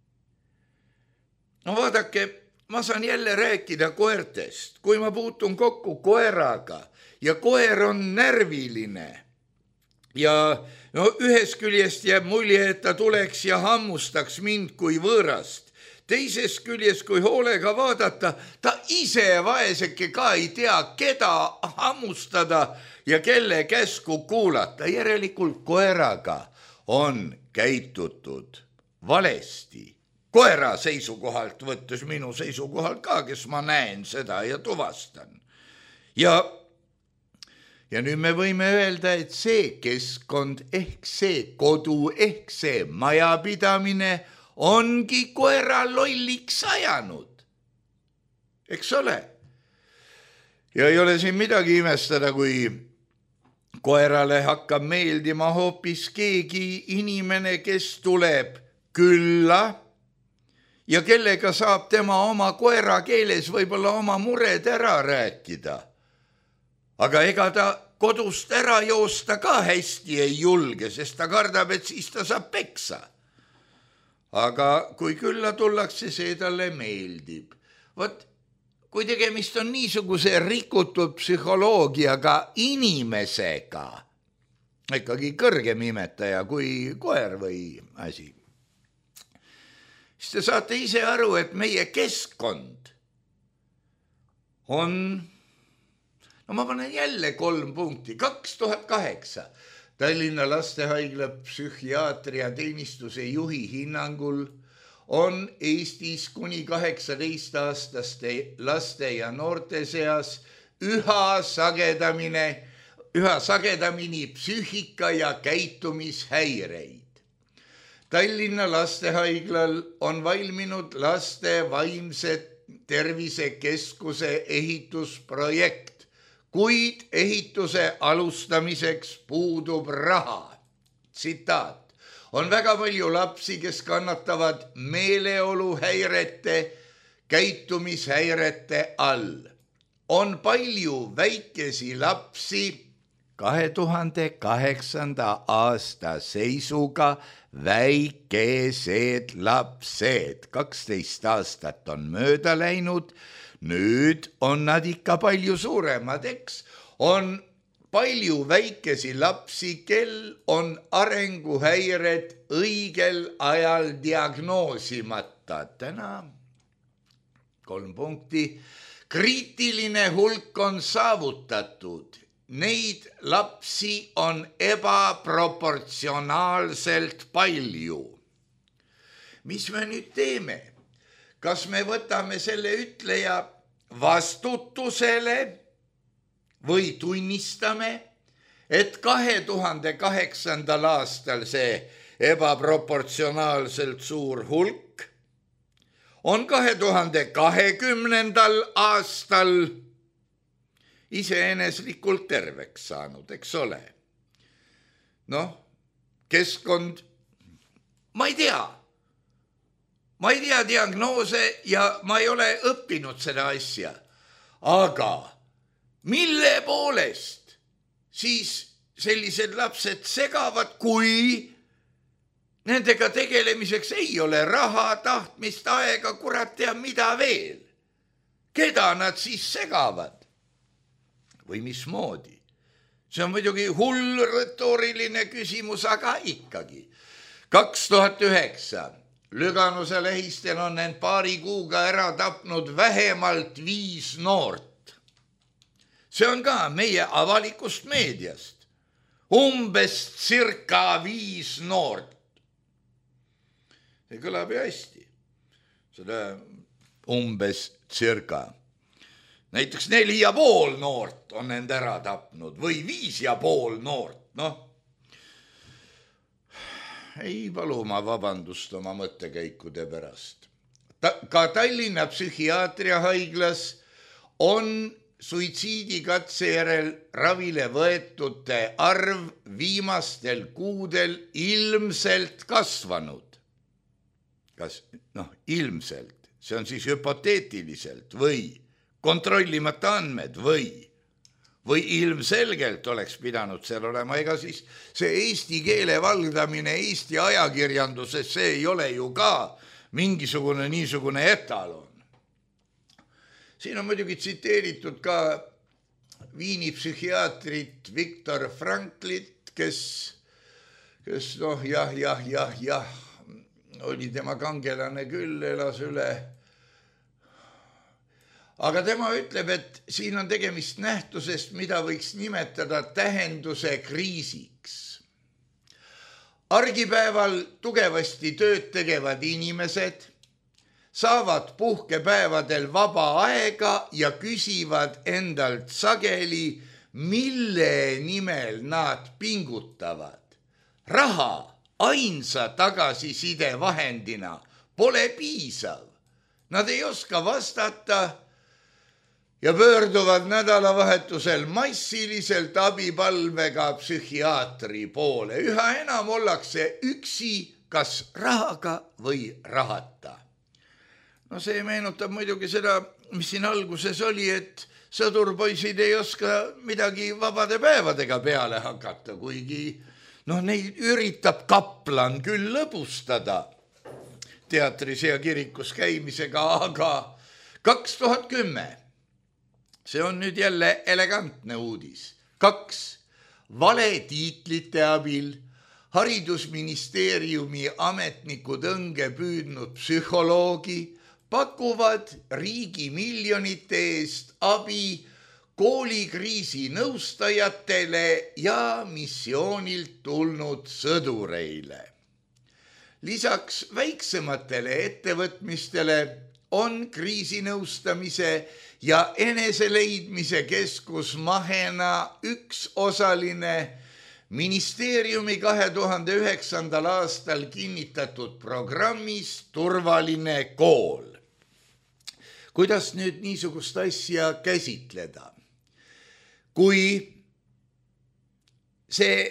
Vaadake, ma saan jälle rääkida koertest, kui ma puutun kokku koeraga ja koer on närviline ja ühest küljest jääb mulje, et ta tuleks ja hammustaks mind kui võõrast. Teisest küljest, kui hoolega vaadata, ta ise vaeseke ka ei tea, keda hammustada ja kelle käsku kuulata. Järelikult koeraga on käitutud valesti. Koera seisukohalt võttes minu seisukohalt ka, kes ma näen seda ja tuvastan. Ja nüüd me võime öelda, et see keskkond ehk see kodu ehk see majapidamine ongi koera lolliks ajanud. Eks ole? Ja ei ole siin midagi imestada, kui koerale hakkab meeldima hoopis keegi inimene, kes tuleb külla ja kellega saab tema oma koera keeles võib-olla oma mured ära rääkida. Aga ega ta kodust ära joosta ka hästi ei julge, sest ta kardab, et siis ta saab peksa. Aga kui külla tullakse, see talle meeldib. Vot, kui tegemist on niisuguse rikutud psühholoogiaga inimesega, ikkagi kõrgem imetaja kui koer või asi, siis te saate ise aru, et meie keskkond on, ma panen jälle 3 punkti, 2008 Tallinna Lastehaigla psühhiaatria teenistuse juhi hinnangul on Eestis kuni 18-aastaste laste ja noorte seas üha sagedamini psüühika- ja käitumishäireid. Tallinna Lastehaiglal on valminud laste vaimse tervisekeskuse ehitusprojekt, kuid ehituse alustamiseks puudub raha. tsitaat. On väga palju lapsi, kes kannatavad meeleoluhäirete, käitumishäirete all. On palju väikesi lapsi 2008. aasta seisuga väikesed lapsed. 12 aastat on mööda läinud, nüüd on nad ikka palju suuremad, eks? On palju väikesi lapsi, kel on arenguhäired õigel ajal diagnoosimata. Täna 3 punkti. Kriitiline hulk on saavutatud. Neid lapsi on ebaproportsionaalselt palju. Mis me nüüd teeme? Kas me võtame selle ütleja vastutusele või tunnistame, et 2008. aastal see ebaproportsionaalselt suur hulk on 2020. aastal iseeneslikult terveks saanud, eks ole? Noh, keskkond, ma ei tea diagnoose ja ma ei ole õppinud seda asja, aga mille poolest siis sellised lapsed segavad, kui nendega tegelemiseks ei ole raha, tahtmist, aega, kurat teab mida veel. Keda nad siis segavad? Või mismoodi? See on muidugi hull retooriline küsimus, aga ikkagi. 2009 Lüganuse lähistel on end paari kuuga ära tapnud vähemalt 5 noort. See on ka meie avalikust meediast. Umbes circa 5 noort. See kõlab ju hästi. Seda umbes circa. Näiteks 4,5 noort on end ära tapnud või 5,5 noort. Noh, ei palu ma vabandust oma mõttekäikude pärast. Ka Tallinna psühhiaatriahaiglas on suitsiidikatse järel ravile võetute arv viimastel kuudel ilmselt kasvanud. Kas, ilmselt, see on siis hüpoteetiliselt või kontrollimata andmed või ilmselgelt oleks pidanud seal olema, ega siis see eesti keele valdamine Eesti ajakirjanduses, see ei ole ju ka mingisugune niisugune etalon. Siin on muidugi tsiteeritud ka Viini psühhiaatrit Viktor Franklit, kes oli tema kangelane küll, elas üle. Aga tema ütleb, et siin on tegemist nähtusest, mida võiks nimetada tähenduse kriisiks. Argipäeval tugevasti tööd tegevad inimesed saavad puhkepäevadel vaba aega ja küsivad endalt sageli, mille nimel nad pingutavad. Raha ainsa tagasiside vahendina pole piisav. Nad ei oska vastata ja pöörduvad nädalavahetusel massiliselt abipalvega psühhiaatri poole. Üha enam ollakse üksi, kas rahaga või rahata. No see meenutab muidugi seda, mis siin alguses oli, et sõdurpoisid ei oska midagi vabade päevadega peale hakata, kuigi neid üritab kaplan küll lõbustada teatris ja kirikus käimisega, aga 2010 see on nüüd jälle elegantne uudis. 2 valetiitlite abil haridusministeeriumi ametnikud õnge püüdnud psühholoogi pakuvad riigi miljonite eest abi koolikriisi nõustajatele ja missioonilt tulnud sõdureile. Lisaks väiksematele ettevõtmistele on kriisinõustamise ja eneseleidmise keskus Mahena üks osaline ministeeriumi 2009. aastal kinnitatud programmis Turvaline kool. Kuidas nüüd niisugust asja käsitleda? Kui see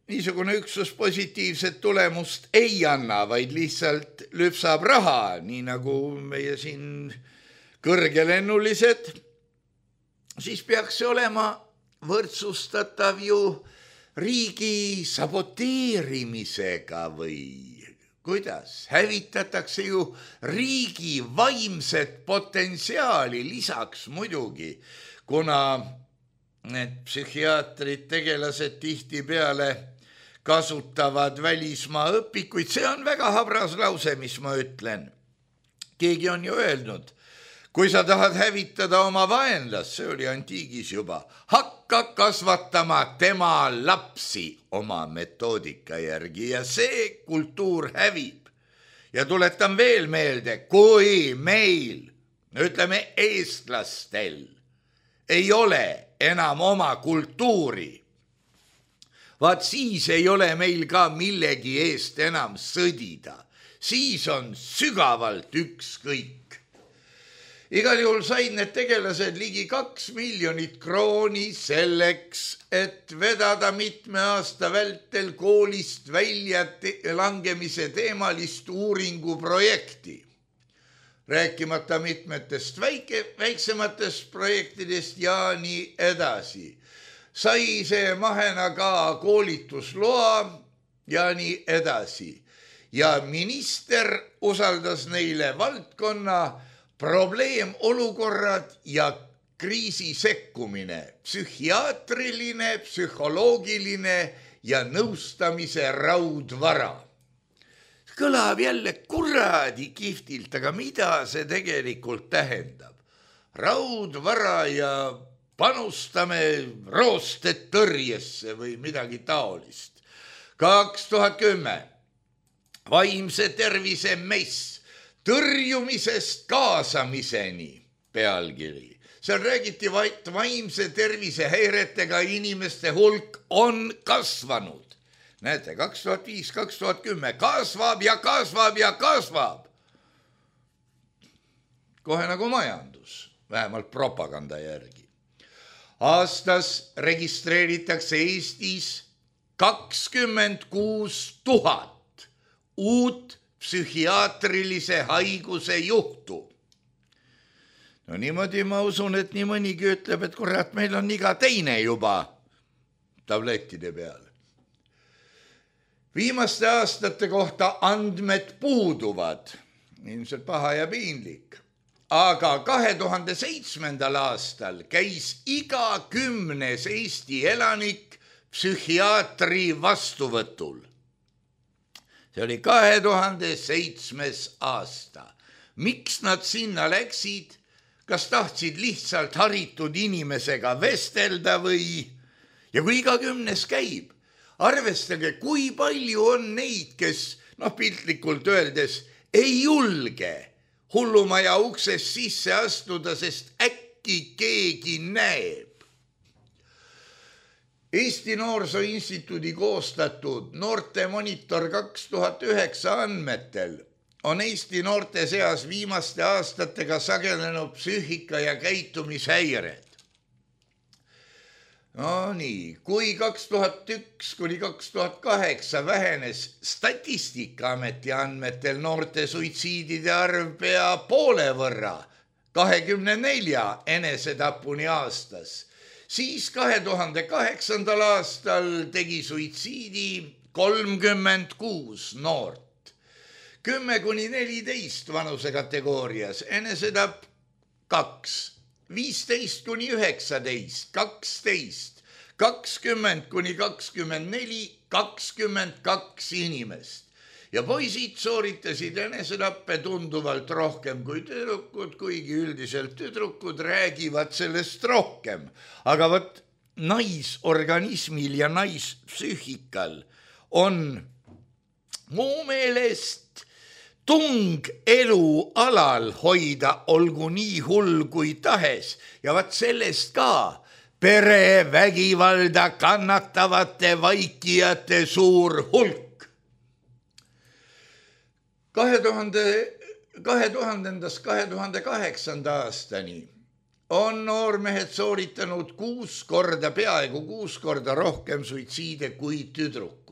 niisugune üksus positiivset tulemust ei anna, vaid lihtsalt lüpsab raha, nii nagu meie siin kõrgelennulised, siis peaks see olema võrdsustatav ju riigi saboteerimisega või kuidas? Hävitatakse ju riigi vaimset potentsiaali lisaks muidugi, kuna need psühhiaatrid, tegelased tihtipeale kasutavad välismaa õpikuid. See on väga habras lause, mis ma ütlen. Keegi on ju öelnud, kui sa tahad hävitada oma vaenlast, see oli antiigis juba, hakka kasvatama tema lapsi oma metoodika järgi ja see kultuur hävib. Ja tuletan veel meelde, kui meil, ütleme eestlastel, ei ole enam oma kultuuri, vaat siis ei ole meil ka millegi eest enam sõdida. Siis on sügavalt ükskõik. Igal juhul said need tegelased ligi 2 miljonit krooni selleks, et vedada mitme aasta vältel koolist välja langemise teemalist uuringuprojekti. Rääkimata mitmetest väiksematest projektidest ja nii edasi. Sai see mahena ka koolitusloa ja nii edasi. Ja minister usaldas neile valdkonna probleemolukorrad ja kriisi sekkumine, psühhiaatriline, psühholoogiline ja nõustamise raudvara. Kõlab jälle kuradi kihvtilt, aga mida see tegelikult tähendab? Raudvara ja panustame roostetõrjesse või midagi taolist. 2010 vaimse tervise mess tõrjumisest kaasamiseni pealkiri. Seal räägiti vaid vaimse tervise häiretega inimeste hulk on kasvanud. Näete, 2005-2010 kasvab ja kasvab ja kasvab. Kohe nagu majandus, vähemalt propaganda järgi. Aastas registreeritakse Eestis 26 000 uut psühhiaatrilise haiguse juhtu. No niimoodi ma usun, et nii mõnigi ütleb, et kurat, meil on iga teine juba tablettide peal. Viimaste aastate kohta andmed puuduvad, ilmselt paha ja piinlik, aga 2007. aastal käis iga 10. Eesti elanik psühhiaatri vastuvõtul. See oli 2007. aasta. Miks nad sinna läksid? Kas tahtsid lihtsalt haritud inimesega vestelda või? Ja kui iga 10. käib, arvestage, kui palju on neid, kes, piltlikult öeldes, ei julge hullumaja uksest sisse astuda, sest äkki keegi näeb. Eesti Noorsoo Instituudi koostatud Noorte Monitor 2009 andmetel on Eesti noorte seas viimaste aastatega sagelenud psüühika- ja käitumishäired. No nii, kui 2001-2008 vähenes Statistikaameti andmetel noorte suitsiidide arv pea poole võrra, 24 enesetapuni aastas, siis 2008. aastal tegi suitsiidi 36 noort. 10-14 vanusekategoorias enesetapp 2, 15-19, 12, 20-24, 22 inimest. Ja poisid sooritasid enesetappe tunduvalt rohkem kui tüdrukud, kuigi üldiselt tüdrukud räägivad sellest rohkem. Aga võt naisorganismil ja naispsüühikal on mu meelest tung elualal hoida olgu nii hull kui tahes ja vaat sellest ka perevägivalda kannatavate vaikijate suur hulk. 2000-2008 aastani on noormehed sooritanud 6 korda, peaaegu 6 korda rohkem suitsiide kui tüdrukud.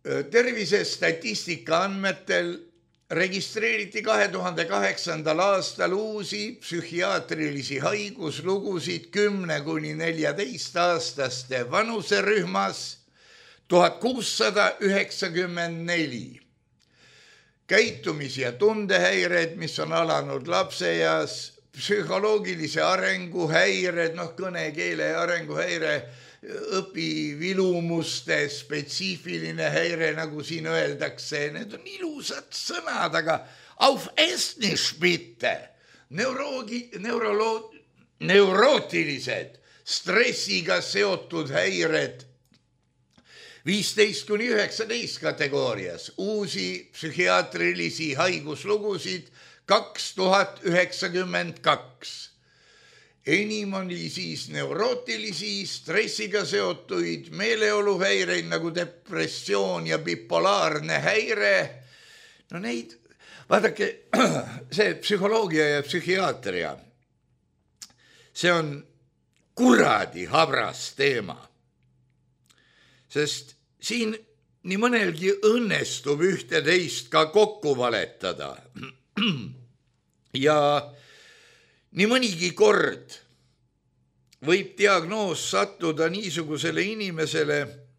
Tervisestatistika andmetel registreeriti 2008. aastal uusi psühhiaatrilisi haiguslugusid 10–14-aastaste vanuserühmas 1694. Käitumis- ja tundehäired, mis on alanud lapseeas, psühholoogilise arenguhäired, kõnekeele arenguhäire, õpivilumuste spetsiifiline häire, nagu siin öeldakse, need on ilusad sõnad, aga auf Estnisch bitte, neurootilised, stressiga seotud häired, 15–19 kategoorias, uusi psühhiaatrilisi haiguslugusid 2092. Enim oli siis neurootilisi, stressiga seotuid meeleoluhäireid nagu depressioon ja bipolaarne häire. Neid, vaadake, see psühholoogia ja psühhiaatria, see on kuradi habras teema. Sest siin nii mõnelgi õnnestub ühte-teist ka kokku valetada. Ja nii mõnigi kord võib diagnoos sattuda niisugusele inimesele,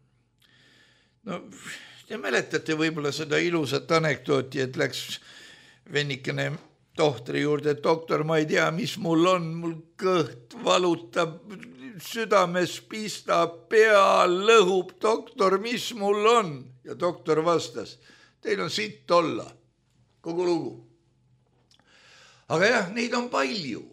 te mäletate võib-olla seda ilusat anekdooti, et läks vennikene tohtri juurde, et doktor, ma ei tea, mis mul on, mul kõht valutab, südames pistab, pea lõhub, doktor, mis mul on? Ja doktor vastas, teil on sitt olla, kogu lugu. Aga jah, neid on palju.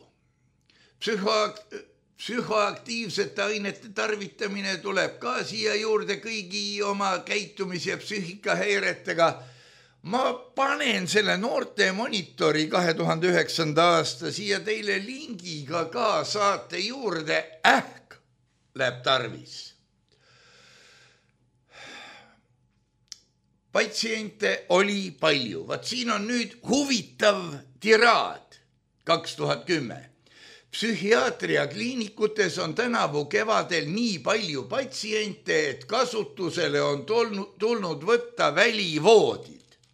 Psühhoaktiivsete ainete tarvitamine tuleb ka siia juurde kõigi oma käitumis- ja psüühikahäiretega. Ma panen selle noorte monitori 2009. aasta siia teile lingiga ka saate juurde, läheb tarvis. Patsiente oli palju. Vaat siin on nüüd huvitav tiraad 2010. Psühhiaatria kliinikutes on tänavu kevadel nii palju patsiente, et kasutusele on tulnud võtta välivoodid.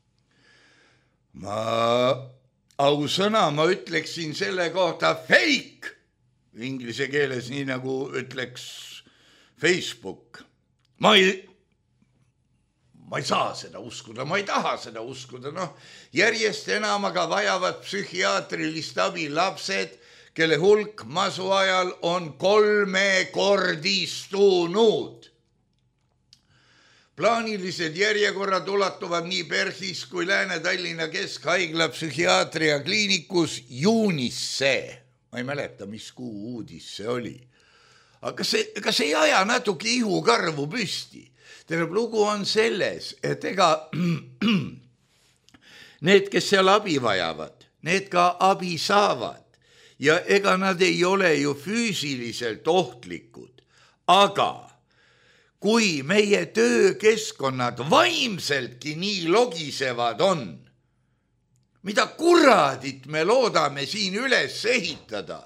Ausõna, ma ütleksin selle kohta fake, inglise keeles nii nagu ütleks Facebook. Ma ei saa seda uskuda, ma ei taha seda uskuda. Järjest enam aga vajavad psühhiaatrilist abi lapsed, kelle hulk masu ajal on 3-kordistunud. Plaanilised järjekorrad ulatuvad nii Perhis kui Lääne-Tallinna Keskhaigla psühhiaatria kliinikus juunisse. Ma ei mäleta, mis kuu uudis see oli. Aga kas ei aja natuke ihukarvu püsti? Tähendab, lugu on selles, et ega need, kes seal abi vajavad, need ka abi saavad. Ja ega nad ei ole ju füüsiliselt ohtlikud. Aga kui meie töökeskkonnad vaimseltki nii logisevad on, mida kuradit me loodame siin üles ehitada?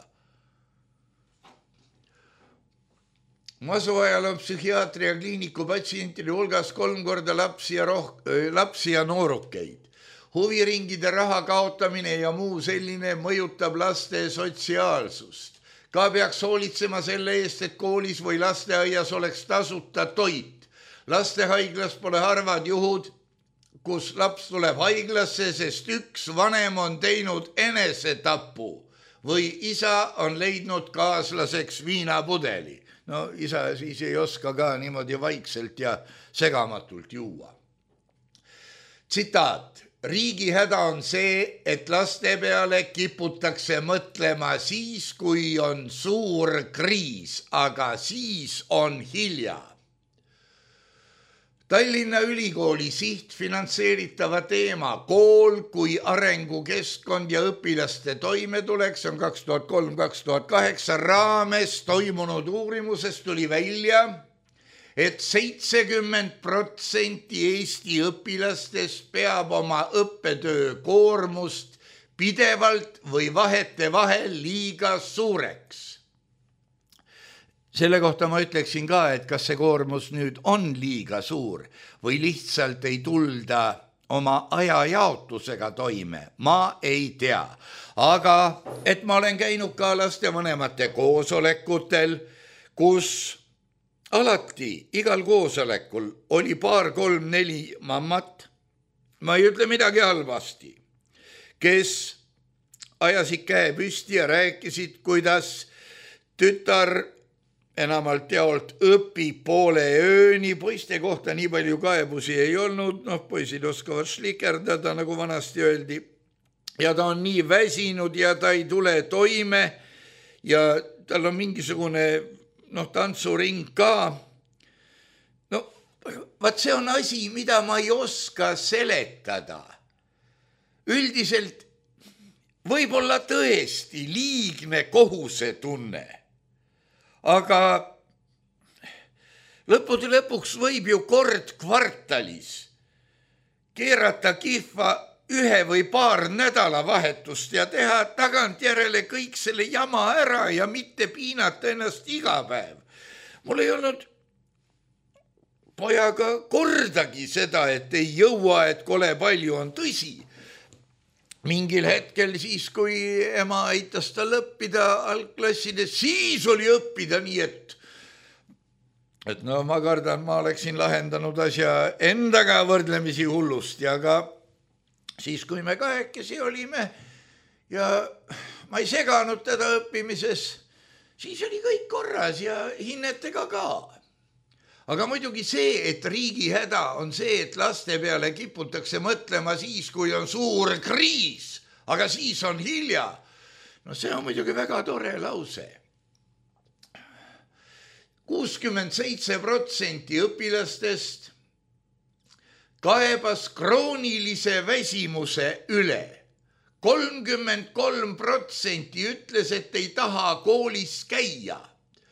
Masu ajal on psühhiaatria kliiniku patsientide hulgas 3 korda lapsi ja noorukeid. Huviringide raha kaotamine ja muu selline mõjutab laste sotsiaalsust. Ka peaks hoolitsema selle eest, et koolis või lasteaias oleks tasuta toit. Lastehaiglas pole harvad juhud, kus laps tuleb haiglasse, sest üks vanem on teinud enesetapu või isa on leidnud kaaslaseks viinapudeli. Isa siis ei oska ka niimoodi vaikselt ja segamatult juua. Tsitaat. Riigi häda on see, et laste peale kiputakse mõtlema siis, kui on suur kriis, aga siis on hilja. Tallinna Ülikooli sihtfinantseeritava teema kool kui arengukeskkond ja õpilaste toimetulek, see on 2003-2008 raames toimunud uurimusest tuli välja, et 70% Eesti õpilastest peab oma õppetöö koormust pidevalt või vahete vahel liiga suureks. selle kohta ma ütleksin ka, et kas see koormus nüüd on liiga suur või lihtsalt ei tulda oma ajajaotusega toime, ma ei tea. Aga et ma olen käinud ka lastevanemate koosolekutel, kus alati igal koosolekul oli 2, 3, 4 mammat, ma ei ütle midagi halvasti, kes ajasid käe püsti ja rääkisid, kuidas tütar enamalt jaolt õpib poole ööni, poiste kohta nii palju kaebusi ei olnud, poisid oskavad šlikerdada, nagu vanasti öeldi, ja ta on nii väsinud ja ta ei tule toime ja tal on mingisugune tantsuring ka. Vaat see on asi, mida ma ei oska seletada. Üldiselt võib-olla tõesti liigne kohusetunne, aga lõppude lõpuks võib ju kord kvartalis keerata kihva 1 või 2 nädalavahetust ja teha tagantjärele kõik selle jama ära ja mitte piinata ennast iga päev. Mul ei olnud pojaga kordagi seda, et ei jõua, et kole palju on tõsi. Mingil hetkel siis, kui ema aitas tal õppida algklassides, siis oli õppida nii, et ma kardan, ma oleksin lahendanud asja endaga võrdlemisi hullust ja ka siis, kui me kahekesi olime ja ma ei seganud teda õppimises, siis oli kõik korras ja hinnetega ka. Aga muidugi see, et riigi häda on see, et laste peale kiputakse mõtlema siis, kui on suur kriis, aga siis on hilja. See on muidugi väga tore lause. 67% õpilastest kaebas kroonilise väsimuse üle. 33% ütles, et ei taha koolis käia.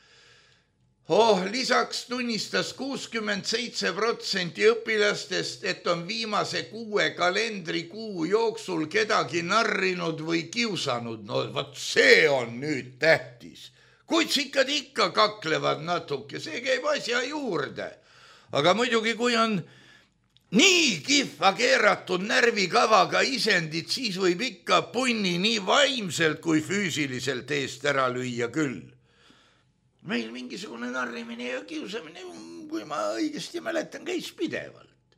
Lisaks tunnistas 67% õpilastest, et on viimase 6 kalendrikuu jooksul kedagi narrinud või kiusanud. Vaat see on nüüd tähtis. Kuid sikkad ikka kaklevad natuke, see käib asja juurde. Aga muidugi, kui on nii kihva keeratud närvikavaga isendid, siis võib ikka punni nii vaimselt kui füüsiliselt eest ära lüüa küll. Meil mingisugune narrimine ja kiusamine, kui ma õigesti mäletan, käis pidevalt.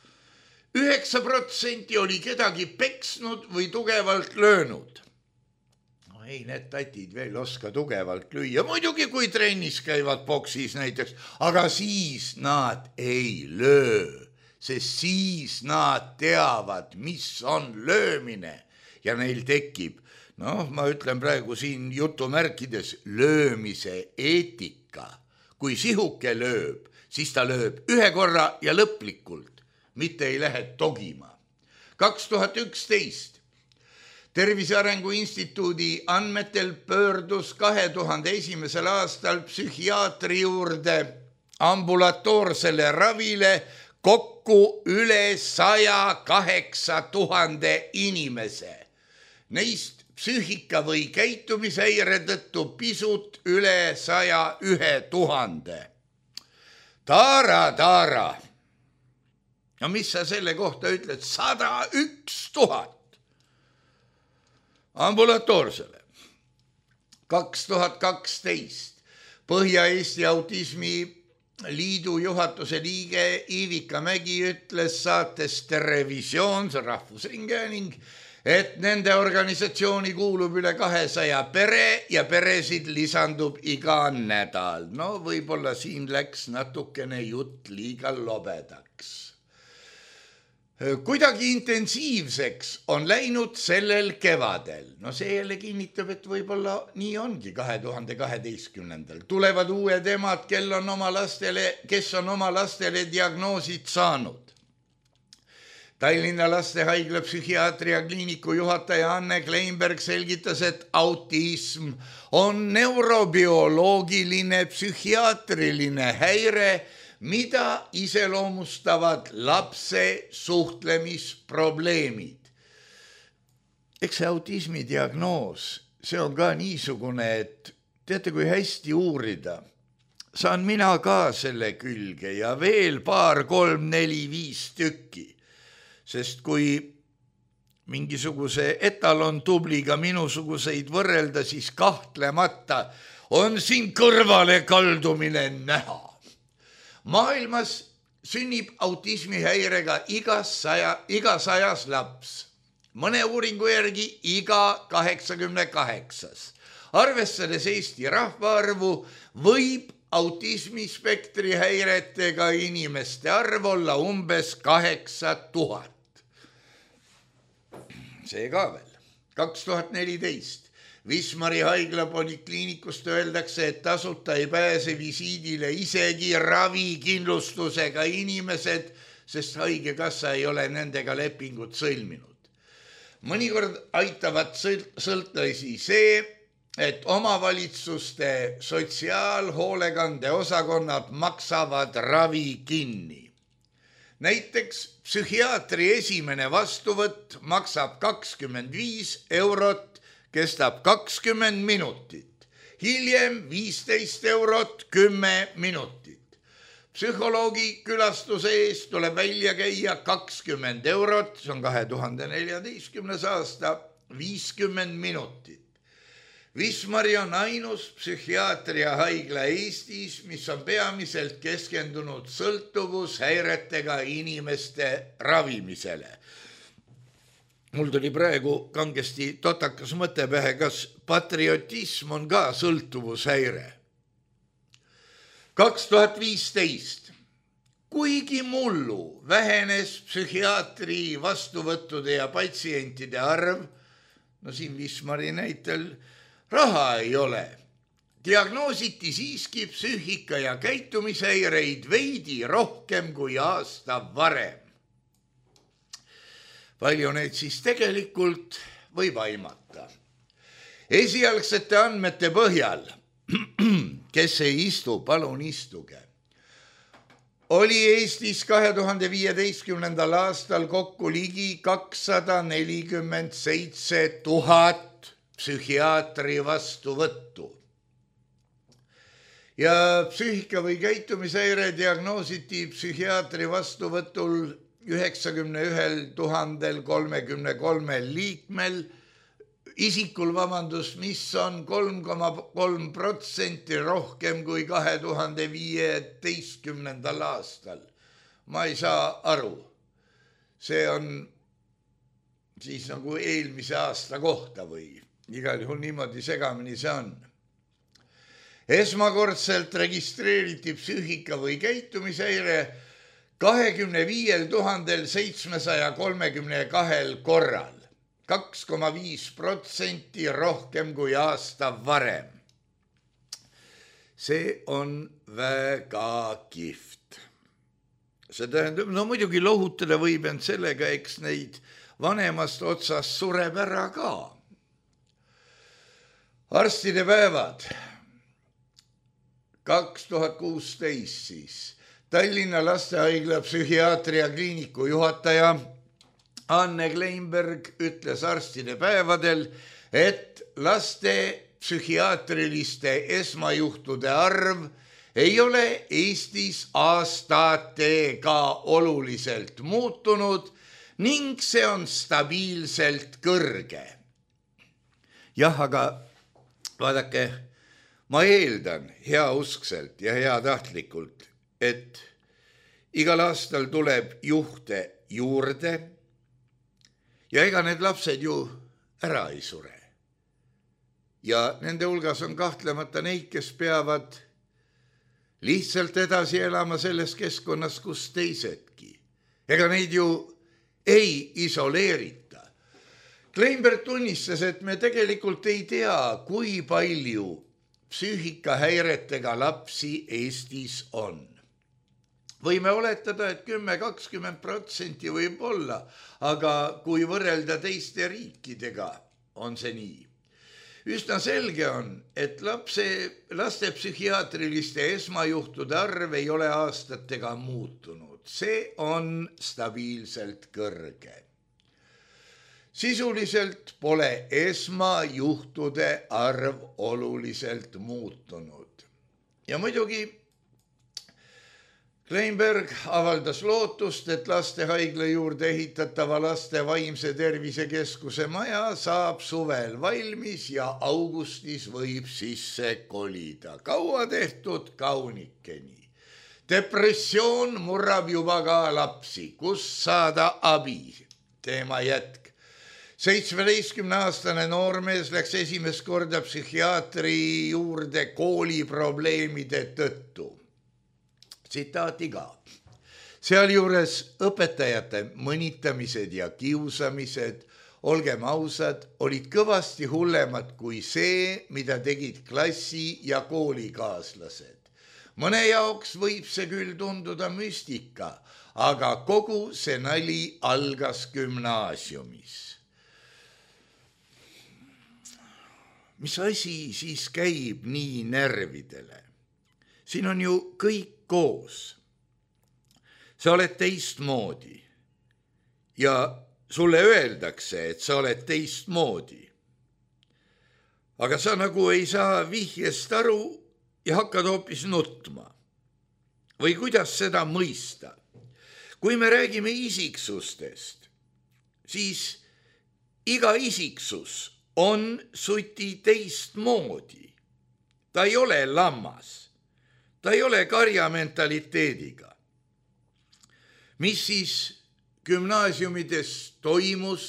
9% oli kedagi peksnud või tugevalt löönud. Ei, need tatid veel oska tugevalt lüüa. Muidugi, kui trennis käivad boksis näiteks, aga siis nad ei löö, sest siis nad teavad, mis on löömine ja neil tekib ma ütlen praegu siin jutumärkides löömise eetika. Kui sihuke lööb, siis ta lööb 1 korra ja lõplikult, mitte ei lähe togima. 2011 Tervise Arengu Instituudi andmetel pöördus 2001. aastal psühhiaatri juurde ambulatoorsele ravile kokku üle 108 000 inimese. Neist psüühika või käitumishäire tõttu pisut üle 101 000. Taara. No mis sa selle kohta ütled? 101 000 ambulatoorsele. 2012 Põhja-Eesti Autismi Liidu juhatuse liige Iivika Mägi ütles saates Terevisioon, see Rahvusringhääling, et nende organisatsiooni kuulub üle 200 pere ja peresid lisandub iga nädal. Võib-olla siin läks natukene jutt liiga lobedaks. Kuidagi intensiivseks on läinud sellel kevadel. See jälle kinnitab, et võib-olla nii ongi 2012. Tulevad uued emad, kes on oma lastele diagnoosid saanud. Tallinna Lastehaigla psühhiaatria kliiniku juhataja Anne Kleinberg selgitas, et autism on neurobioloogiline psühhiaatriline häire, mida iseloomustavad lapse suhtlemisprobleemid. Eks see autismi diagnoos, see on ka niisugune, et teate, kui hästi uurida, saan mina ka selle külge ja veel 2, 3, 4, 5 tükki, sest kui mingisuguse etalontubliga minusuguseid võrrelda, siis kahtlemata on siin kõrvale kaldumine näha. Maailmas sünnib autismihäirega igas 100 laps, mõne uuringu järgi iga 88. Arvestades Eesti rahvaarvu võib autismispektri häiretega inimeste arv olla umbes 8000. See ka veel. 2014 Wismari haigla polikliinikust öeldakse, et tasuta ei pääse visiidile isegi ravikindlustusega inimesed, sest haigekassa ei ole nendega lepingut sõlminud. Mõnikord aitavad sõltlasi see, et omavalitsuste sotsiaalhoolekande osakonnad maksavad ravi kinni. Näiteks psühhiaatri esimene vastuvõtt maksab 25 eurot, kestab 20 minutit, hiljem 15 eurot 10 minutit. Psühholoogi külastuse eest tuleb välja käia 20 eurot, see on 2014. aasta, 50 minutit. Wismari on ainus psühhiaatriahaigla Eestis, mis on peamiselt keskendunud sõltuvushäiretega inimeste ravimisele. Mul tuli praegu kangesti totakas mõte pähe, kas patriotism on ka sõltuvushäire. 2015. Kuigi mullu vähenes psühhiaatri vastuvõttude ja patsientide arv, no siin Wismari näitel, raha ei ole. Diagnoositi siiski psüühika- ja käitumishäireid veidi rohkem kui aasta varem. Palju neid siis tegelikult võib aimata. Esialgsete andmete põhjal, kes ei istu, palun istuge, oli Eestis 2015. aastal kokku ligi 247 000 psühhiaatri vastuvõttu. Ja psüühika- või käitumishäire diagnoositi psühhiaatri vastuvõtul 91 033 liikmel, isikul, mis on 3,3% rohkem kui 2015. aastal. Ma ei saa aru. See on siis nagu eelmise aasta kohta või igal juhul niimoodi segamini see on. Esmakordselt registreeriti psüühika- või käitumishäire 25 732 korral, 2,5% rohkem kui aasta varem. See on väga kihvt. See tähendab, no muidugi lohutada võib end sellega, eks neid vanemast otsast sureb ära ka. Arstide päevad 2016 siis. Tallinna lastehaigla psühhiaatria kliiniku juhataja Anne Kleinberg ütles arstide päevadel, et laste psühhiaatriliste esmajuhtude arv ei ole Eestis aastatega oluliselt muutunud ning see on stabiilselt kõrge. Jah, aga vaadake, ma eeldan heauskselt ja heatahtlikult, et igal aastal tuleb juhte juurde ja ega need lapsed ju ära ei sure. Ja nende hulgas on kahtlemata neid, kes peavad lihtsalt edasi elama selles keskkonnas, kus teisedki. Ega neid ju ei isoleerita. Kleinberg tunnistas, et me tegelikult ei tea, kui palju psüühikahäiretega lapsi Eestis on. Võime oletada, et 10-20% võib olla, aga kui võrrelda teiste riikidega, on see nii. Üsna selge on, et laste psühhiaatriliste esmajuhtude arv ei ole aastatega muutunud. See on stabiilselt kõrge. Sisuliselt pole esmajuhtude arv oluliselt muutunud. Ja muidugi Kleinberg avaldas lootust, et lastehaigla juurde ehitatava laste vaimse tervise keskuse maja saab suvel valmis ja augustis võib sisse kolida. Kaua tehtud kaunikeni. Depressioon murrab juba ka lapsi, kus saada abi. Teema jätk. 17-aastane noormees läks esimest korda psühhiaatri juurde kooliprobleemide tõttu. Tsitaati ka. Sealjuures õpetajate mõnitamised ja kiusamised, olgem ausad, olid kõvasti hullemad kui see, mida tegid klassi ja koolikaaslased. Mõne jaoks võib see küll tunduda müstika, aga kogu see nali algas gümnaasiumis. Mis asi siis käib nii närvidele? Siin on ju kõik koos. Sa oled teistmoodi ja sulle öeldakse, et sa oled teistmoodi. Aga sa nagu ei saa vihjest aru ja hakkad hoopis nutma. Või kuidas seda mõista? Kui me räägime isiksustest, siis iga isiksus on suti teistmoodi. Ta ei ole lammas. Ta ei ole karja mentaliteediga. Mis siis gümnaasiumides toimus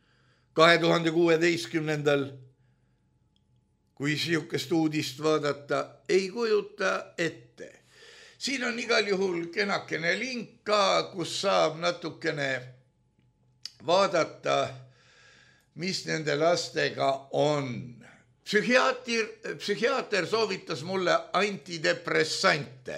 2016. Kui siukest uudist vaadata, ei kujuta ette. Siin on igal juhul kenakene link ka, kus saab natukene vaadata, mis nende lastega on. Psühhiaater soovitas mulle antidepressante.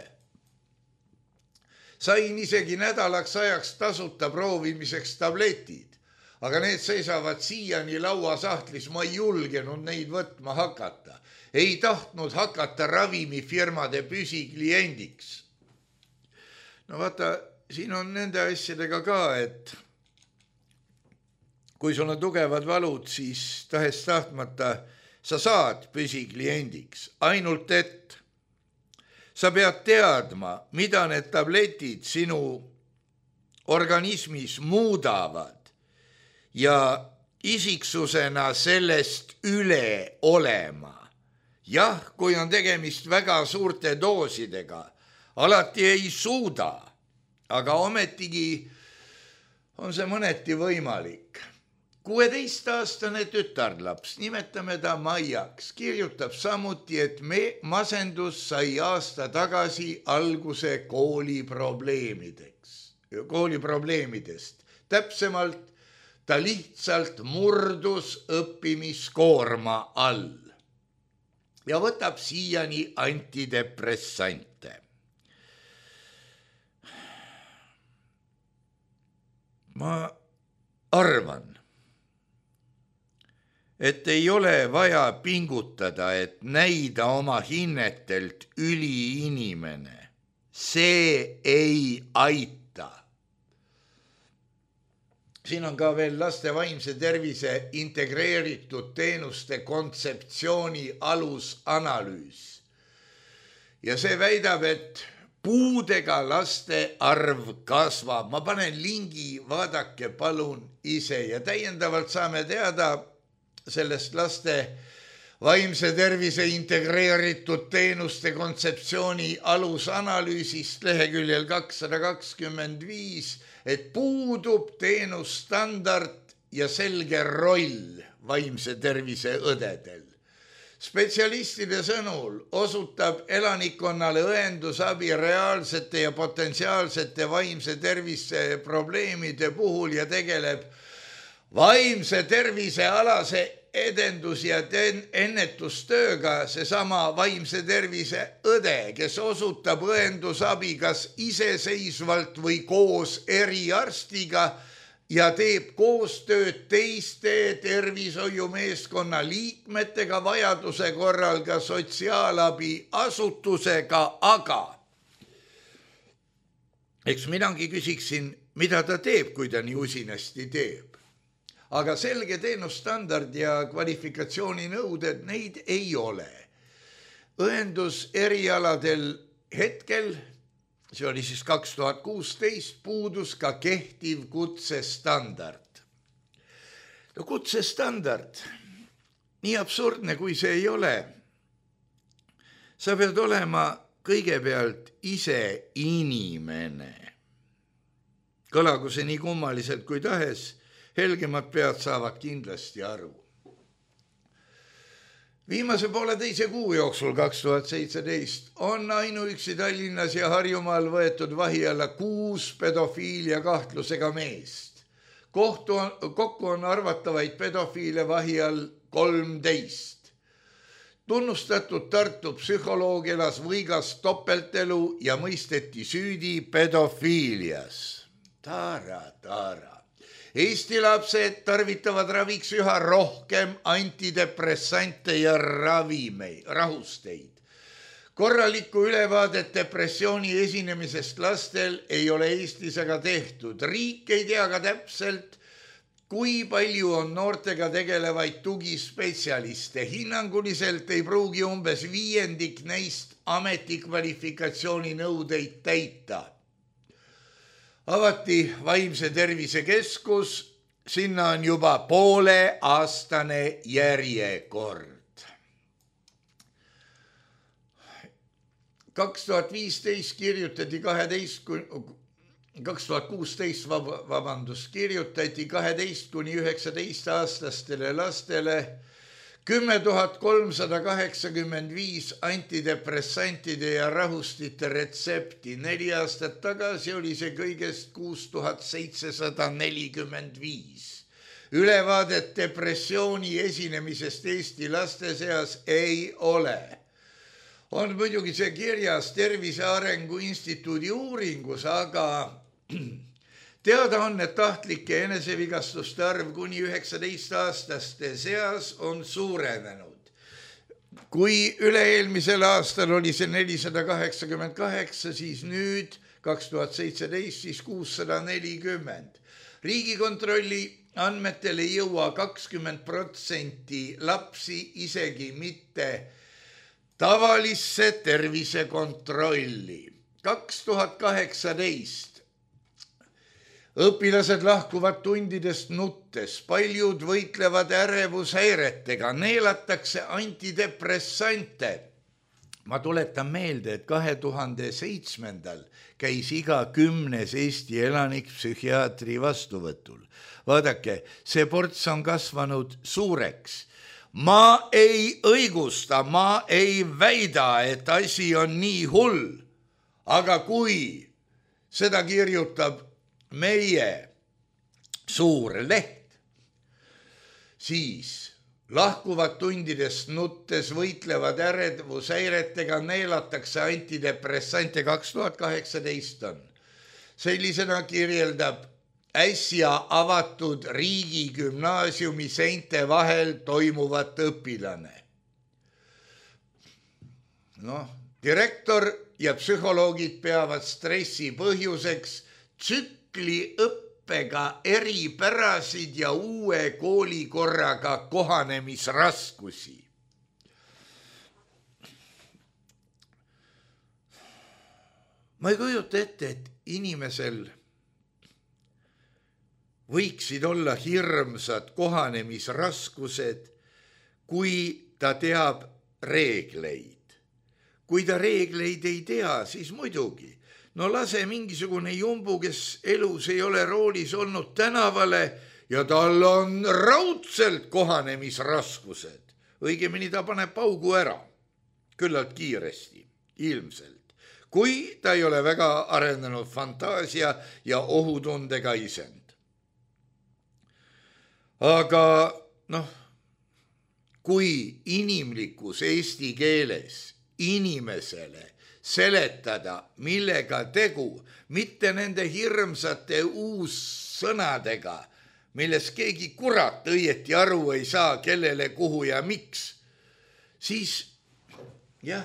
Sain isegi nädalaks ajaks tasuta proovimiseks tabletid, aga need seisavad siiani lauasahtlis, ma ei julgenud neid võtma hakata. Ei tahtnud hakata ravimifirmade püsikliendiks. No vaata, siin on nende asjadega ka, et kui sul on tugevad valud, siis tahes tahtmata sa saad püsikliendiks, ainult et sa pead teadma, mida need tabletid sinu organismis muudavad ja isiksusena sellest üle olema. Jah, kui on tegemist väga suurte doosidega, alati ei suuda, aga ometigi on see mõneti võimalik. 16-aastane tütarlaps, nimetame ta Maiaks, kirjutab samuti, et masendus sai aasta tagasi alguse kooliprobleemidest. Täpsemalt, ta lihtsalt murdus õppimiskoorma all ja võtab siiani antidepressante. Ma arvan, et ei ole vaja pingutada, et näida oma hinnetelt üliinimene. See ei aita. Siin on ka veel laste vaimse tervise integreeritud teenuste kontseptsiooni alusanalüüs. Ja see väidab, et puudega laste arv kasvab. Ma panen lingi, vaadake palun ise ja täiendavalt saame teada sellest laste vaimse tervise integreeritud teenuste kontseptsiooni alusanalüüsist leheküljel 225, et puudub teenusstandard ja selge roll vaimse tervise õdedel. Spetsialistide sõnul osutab elanikkonnale õendusabi reaalsete ja potentsiaalsete vaimse tervise probleemide puhul ja tegeleb vaimse tervise alase edendus- ja ennetustööga seesama vaimse tervise õde, kes osutab õendusabi kas iseseisvalt või koos eriarstiga ja teeb koostööd teiste tervishoiumeeskonna liikmetega, vajaduse korral ka sotsiaalabi asutusega, aga eks minagi küsiksin, mida ta teeb, kui ta nii usinasti teeb. Aga selge teenusstandard ja kvalifikatsiooninõuded, neid ei ole. õenduserialadel hetkel, see oli siis 2016, puudus ka kehtiv kutsestandard. No kutsestandard, nii absurdne kui see ei ole, sa pead olema kõigepealt ise inimene. Kõlagu see nii kummaliselt kui tahes, helgemad pead saavad kindlasti aru. Viimase 1,5 kuu jooksul 2017 on ainuüksi Tallinnas ja Harjumaal võetud vahi alla 6 pedofiilia kahtlusega meest. Kokku on arvatavaid pedofiile vahi all 13. Tunnustatud Tartu psühholoog elas võigas topeltelu ja mõisteti süüdi pedofiilias. Taara. Eesti lapsed tarvitavad raviks üha rohkem antidepressante ja rahusteid. Korralikku ülevaadet depressiooni esinemisest lastel ei ole Eestis aga tehtud. Riik ei tea ka täpselt, kui palju on noortega tegelevaid tugispetsialiste. Hinnanguliselt ei pruugi umbes 1/5 neist ametikvalifikatsiooni nõudeid täita. Avati vaimse tervise keskus, sinna on juba 1,5-aastane järjekord. 2016 kirjutati 12–19-aastastele lastele 10 385 antidepressantide ja rahustite retsepti. 4 aastat tagasi oli see kõigest 6745. Ülevaadet depressiooni esinemisest Eesti laste seas ei ole. On muidugi see kirjas Tervise Arengu Instituudi uuringus, aga teada on, et tahtlike enesevigastuste arv kuni 19-aastaste seas on suurenenud. Kui üle-eelmisel aastal oli see 488, siis nüüd 2017 siis 640. Riigikontrolli andmetel ei jõua 20% lapsi isegi mitte tavalisse tervisekontrolli. 2018 õpilased lahkuvad tundidest nuttes, paljud võitlevad ärevushäiretega, neelatakse antidepressante. Ma tuletan meelde, et 2007. käis iga 10. Eesti elanik psühhiaatri vastuvõtul. Vaadake, see ports on kasvanud suureks. Ma ei õigusta, ma ei väida, et asi on nii hull, aga kui seda kirjutab meie suur leht, siis lahkuvad tundidest nuttes, võitlevad ärevushäiretega, neelatakse antidepressante. 2018 on. Sellisena kirjeldab äsja avatud riigigümnaasiumi seinte vahel toimuvat õpilane. Direktor ja psühholoogid peavad stressi põhjuseks tsükliõppega eripärasid ja uue koolikorraga kohanemisraskusi. Ma ei kujuta ette, et inimesel võiksid olla hirmsad kohanemisraskused, kui ta teab reegleid. Kui ta reegleid ei tea, siis muidugi. No lase mingisugune jumbu, kes elus ei ole roolis olnud, tänavale ja tal on raudselt kohanemisraskused. Õigemini ta paneb paugu ära, küllalt kiiresti, ilmselt. Kui ta ei ole väga arenenud fantaasia ja ohutundega isend. Aga kui inimlikus eesti keeles inimesele seletada, millega tegu, mitte nende hirmsate uussõnadega, milles keegi kurat õieti aru ei saa, kellele, kuhu ja miks, siis jah.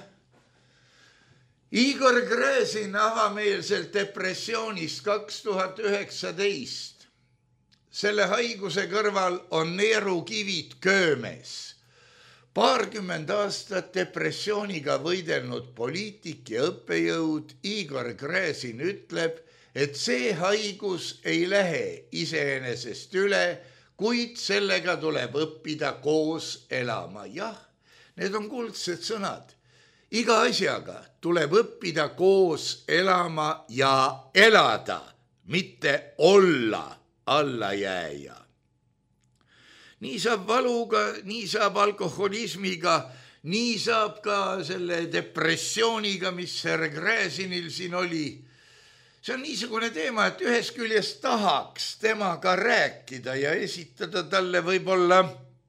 Igor Gräzin avameelselt depressioonist 2019. Selle haiguse kõrval on neerukivid köömes. Paarkümmend aastat depressiooniga võidelnud poliitik ja õppejõud Igor Gräzin ütleb, et see haigus ei lähe iseenesest üle, kuid sellega tuleb õppida koos elama. Jah, need on kuldsed sõnad. Iga asjaga tuleb õppida koos elama ja elada, mitte olla allajääja. Nii saab valuga, nii saab alkoholismiga, nii saab ka selle depressiooniga, mis härra Gräzinil siin oli. See on niisugune teema, et ühest küljest tahaks temaga rääkida ja esitada talle võib-olla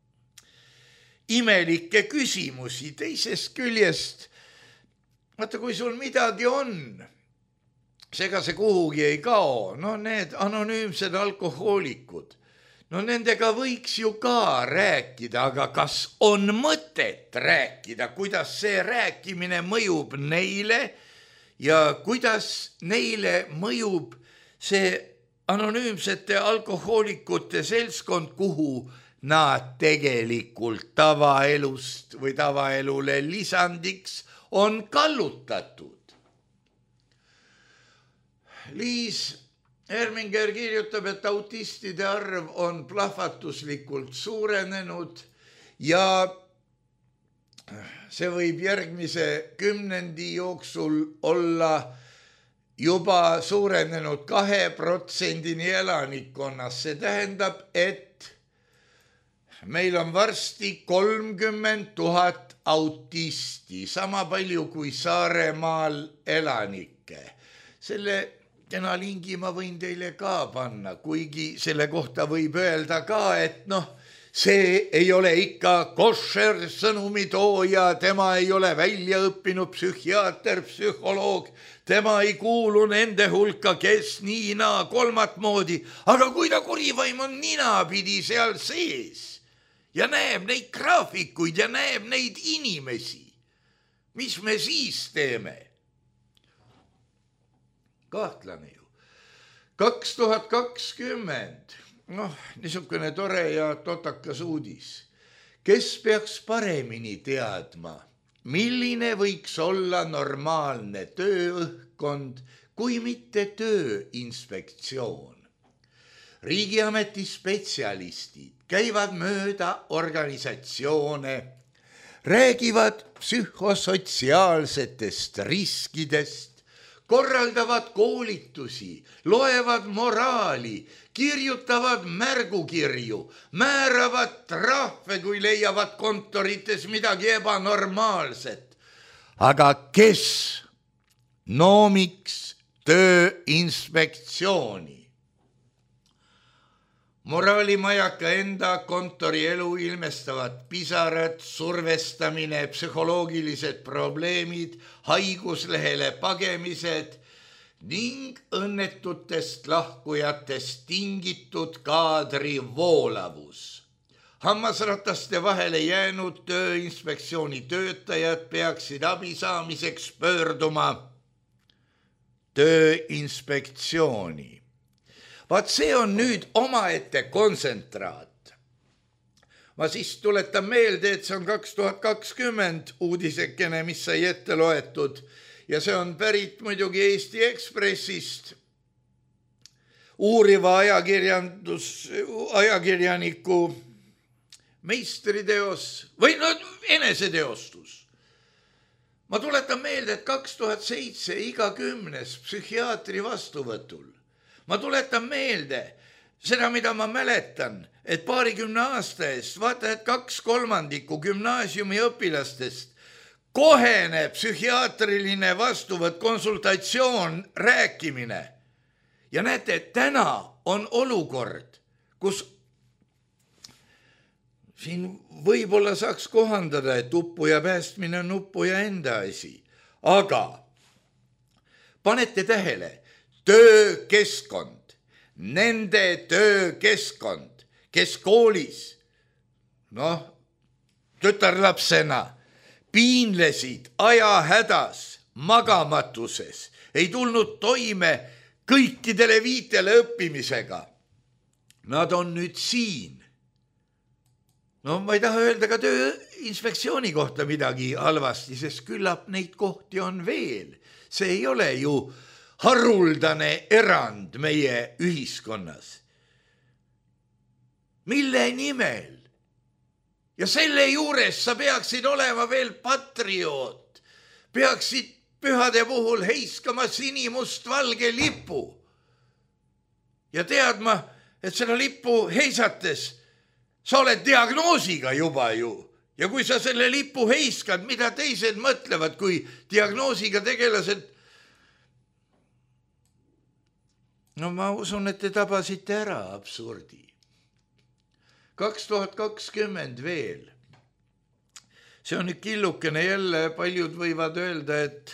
imelikke küsimusi. Teisest küljest, vaata, kui sul midagi on, seega see kuhugi ei kao. No need anonüümsed alkohoolikud, no nendega võiks ju ka rääkida, aga kas on mõtet rääkida, kuidas see rääkimine mõjub neile ja kuidas neile mõjub see anonüümsete alkohoolikute seltskond, kuhu nad tegelikult tavaelust või tavaelule lisandiks on kallutatud. Liis Erminger kirjutab, et autistide arv on plahvatuslikult suurenenud ja see võib järgmise 10 jooksul olla juba suurenenud 2%-ni elanikkonnas. See tähendab, et meil on varsti 30 000 autisti, sama palju kui Saaremaal elanikke. Selle kena lingi ma võin teile ka panna, kuigi selle kohta võib öelda ka, et see ei ole ikka košer sõnumitooja, tema ei ole välja õppinud psühhiaater, psühholoog, tema ei kuulu nende hulka, kes nii naa kolmat moodi, aga kui ta kurivaim on ninapidi seal sees ja näeb neid graafikuid ja näeb neid inimesi, mis me siis teeme? Kahtlane ju. 2020, niisugune tore ja totakas uudis. Kes peaks paremini teadma, milline võiks olla normaalne tööõhkkond, kui mitte tööinspektsioon? Riigiameti spetsialistid käivad mööda organisatsioone, räägivad psühhosotsiaalsetest riskidest, korraldavad koolitusi, loevad moraali, kirjutavad märgukirju, määravad trahve, kui leiavad kontorites midagi ebanormaalset. Aga kes noomiks tööinspektsiooni? Moraalimajaka enda kontorielu ilmestavad pisarad, survestamine, psühholoogilised probleemid, haiguslehele pagemised ning õnnetutest lahkujatest tingitud kaadri voolavus. Hammasrataste vahele jäänud tööinspektsiooni töötajad peaksid abi saamiseks pöörduma tööinspektsiooni. Vaat see on nüüd omaette kontsentraat. Ma siis tuletan meelde, et see on 2020 uudisekene, mis sai ette loetud ja see on pärit muidugi Eesti Ekspressist. Uuriva ajakirjaniku meistriteos või eneseteostus. Ma tuletan meelde, et 2007 iga 10. psühhiaatri vastuvõtul. Ma tuletan meelde seda, mida ma mäletan, et 20 aasta eest, vaata, et 2/3 gümnaasiumi õpilastest kohene psühhiaatriline vastuvõtt, konsultatsioon, rääkimine. Ja näete, täna on olukord, kus siin võib-olla saaks kohandada, et uppuja päästmine on uppuja enda asi. Aga panete tähele, töökeskkond, nende töökeskkond, kes koolis, tütarlapsena piinlesid ajahädas, magamatuses, ei tulnud toime kõikidele 5 õppimisega. Nad on nüüd siin. Ma ei taha öelda ka inspektsiooni kohta midagi halvasti, sest küllap neid kohti on veel. See ei ole ju haruldane erand meie ühiskonnas. Mille nimel? Ja selle juures sa peaksid olema veel patrioot. Peaksid pühade puhul heiskama sinimustvalge lipu. Ja teadma, et seda lipu heisates sa oled diagnoosiga juba ju. Ja kui sa selle lipu heiskad, mida teised mõtlevad, kui diagnoosiga tegelased? No ma usun, et te tabasite ära absurdi. 2020 veel. See on nüüd killukene jälle, paljud võivad öelda, et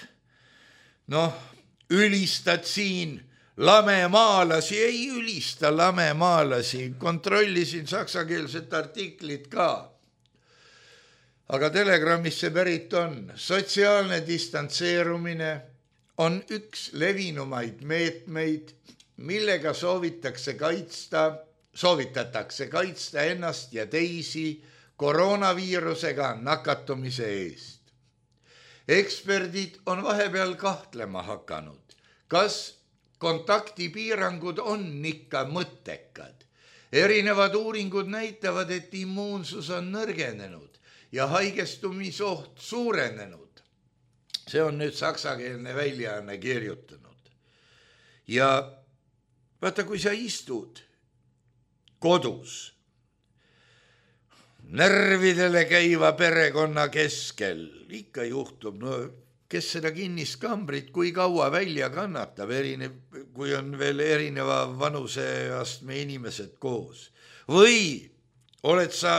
ülistad siin lamemaalasi, ei ülista lamemaalasi, kontrollisin saksakeelset artiklit ka. Aga Telegramis see pärit on. Sotsiaalne distantseerumine on üks levinumaid meetmeid, millega soovitatakse kaitsta ennast ja teisi koroonaviirusega nakatumise eest. Eksperdid on vahepeal kahtlema hakanud, kas kontaktipiirangud on ikka mõttekad. Erinevad uuringud näitavad, et immuunsus on nõrgenenud ja haigestumisoht suurenenud. See on nüüd saksakeelne väljaanne kirjutanud. Ja vaata, kui sa istud kodus närvidele käiva perekonna keskel, ikka juhtub, kes seda kinnist kambrit kui kaua välja kannatab, kui on veel erineva vanuseastme inimesed koos. Või oled sa,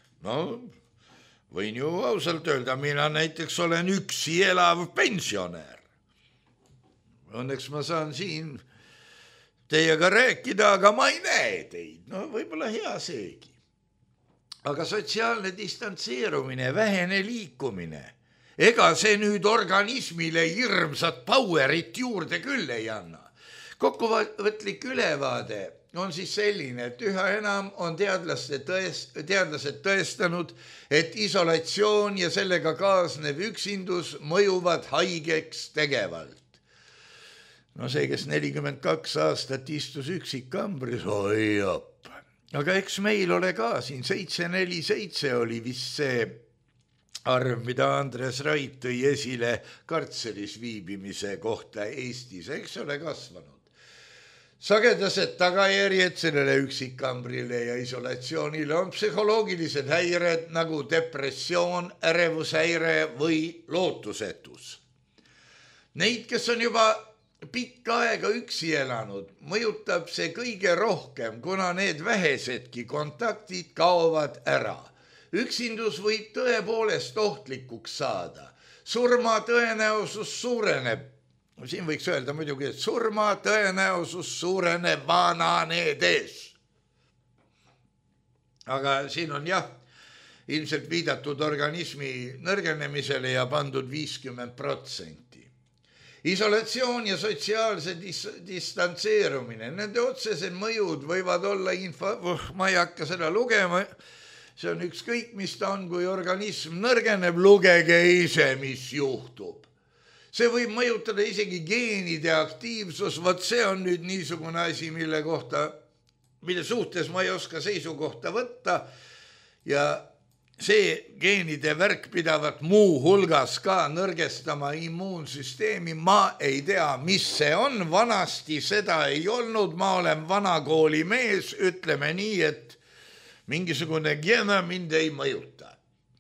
võin ju ausalt öelda, mina näiteks olen üksi elav pensionär. Õnneks ma saan siin teiega rääkida, aga ma ei näe teid. Võib-olla hea seegi. Aga sotsiaalne distantseerumine, vähene liikumine, ega see nüüd organismile hirmsat powerit juurde küll ei anna. Kokkuvõtlik ülevaade on siis selline, et üha enam on teadlased tõestanud, et isolatsioon ja sellega kaasnev üksindus mõjuvad haigeks tegevalt. See, kes 42 aastat istus üksikkambris, oi op. Aga eks meil ole ka siin 747 oli vist see arv, mida Andres Rait tõi esile kartseris viibimise kohta Eestis, eks ole kasvanud. Sagedased tagajärjed sellele üksikambrile ja isolatsioonile on psühholoogilised häired nagu depressioon, ärevushäire või lootusetus. Neid, kes on juba pikka aega üksi elanud, mõjutab see kõige rohkem, kuna need vähesedki kontaktid kaovad ära. Üksindus võib tõepoolest ohtlikuks saada. Surma tõenäosus suureneb. Siin võiks öelda muidugi, et surma tõenäosus suureneb vananedes. Aga siin on ilmselt viidatud organismi nõrgenemisele ja pandud 50%. Isolatsioon ja sotsiaalse distantseerumine, nende otsesed mõjud võivad olla ma ei hakka seda lugema, see on ükskõik, mis ta on, kui organism nõrgeneb, lugege ise, mis juhtub. See võib mõjutada isegi geenide aktiivsus, see on nüüd niisugune asi, mille suhtes ma ei oska seisukohta võtta ja see geenide värk pidavat muu hulgas ka nõrgestama immuunsüsteemi. Ma ei tea, mis see on. Vanasti seda ei olnud. Ma olen vanakooli mees. Ütleme nii, et mingisugune geena mind ei mõjuta.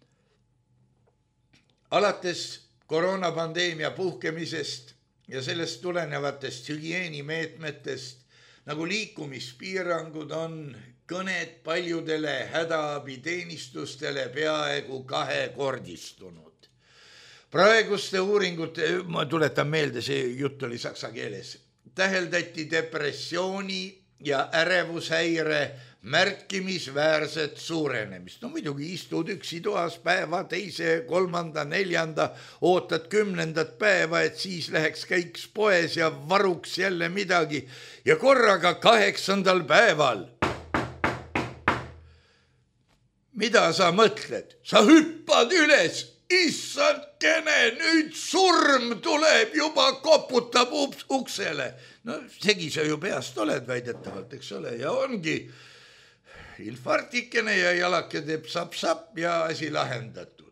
Alates koroonapandeemia puhkemisest ja sellest tulenevatest hügieenimeetmetest, nagu liikumispiirangud on kõned paljudele hädaabiteenistustele peaaegu kahekordistunud. Praeguste uuringute, ma tuletan meelde, see jutt oli saksa keeles, täheldati depressiooni ja ärevushäire märkimisväärset suurenemist. Muidugi istud üksi toas päeva, teise, 3., 4., ootad 10. päeva, et siis läheks käiks poes ja varuks jälle midagi ja korraga 8. päeval mida sa mõtled? Sa hüppad üles, issandkene, nüüd surm tuleb, juba koputab uksele. No segi sa ju peast oled väidetavalt, eks ole, ja ongi infarktikene ja jalake teeb sapp-sapp ja asi lahendatud.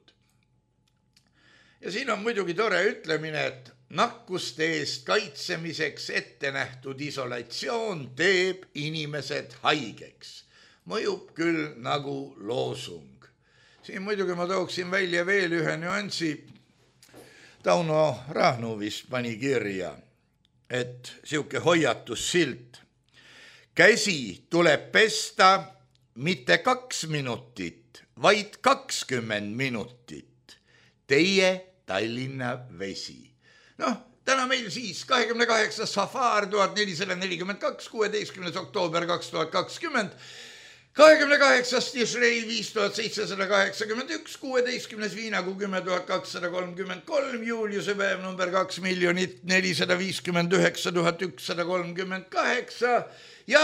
Ja siin on muidugi tore ütlemine, et nakkuste eest kaitsemiseks ette nähtud isolatsioon teeb inimesed haigeks. Mõjub küll nagu loosung. Siin muidugi ma tooksin välja veel ühe nüansi. Tauno Rahnu vist pani kirja, et siuke hoiatussilt. Käsi tuleb pesta mitte 2 minutit, vaid 20 minutit. Teie Tallinna vesi. Noh, täna meil siis 28. Safar 1442, 16. oktoober 2020, 28. Tishrei 5781, 16. Viinakuu 10233, Juliuse päev number 2 459 138 ja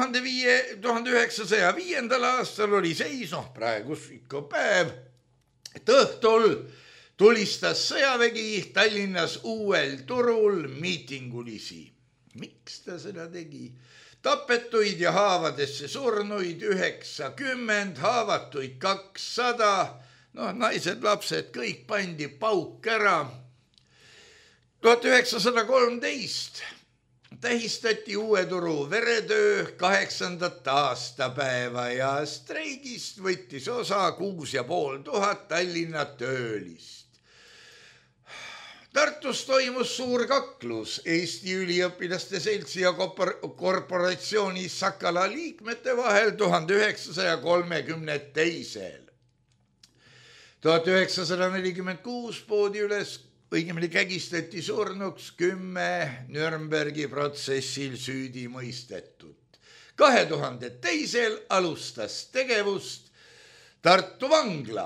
1905. aastal oli seis, praegu ikka päev, et õhtul tulistas sõjavägi Tallinnas Uuel turul miitingulisi. Miks ta seda tegi? Tapetuid ja haavadesse surnuid 90, haavatuid 200, naised, lapsed, kõik pandi pauk ära. 1913 tähistati Uue turu veretöö 8. aastapäeva ja streigist võttis osa 6500 Tallinna töölist. Tartus toimus suur kaklus Eesti üliõpilaste seltsi ja korporatsiooni Sakala liikmete vahel 1932. 1946 poodi üles, õigemini kägistati surnuks 10 Nürnbergi protsessil süüdi mõistetut. 2002. alustas tegevust Tartu vangla.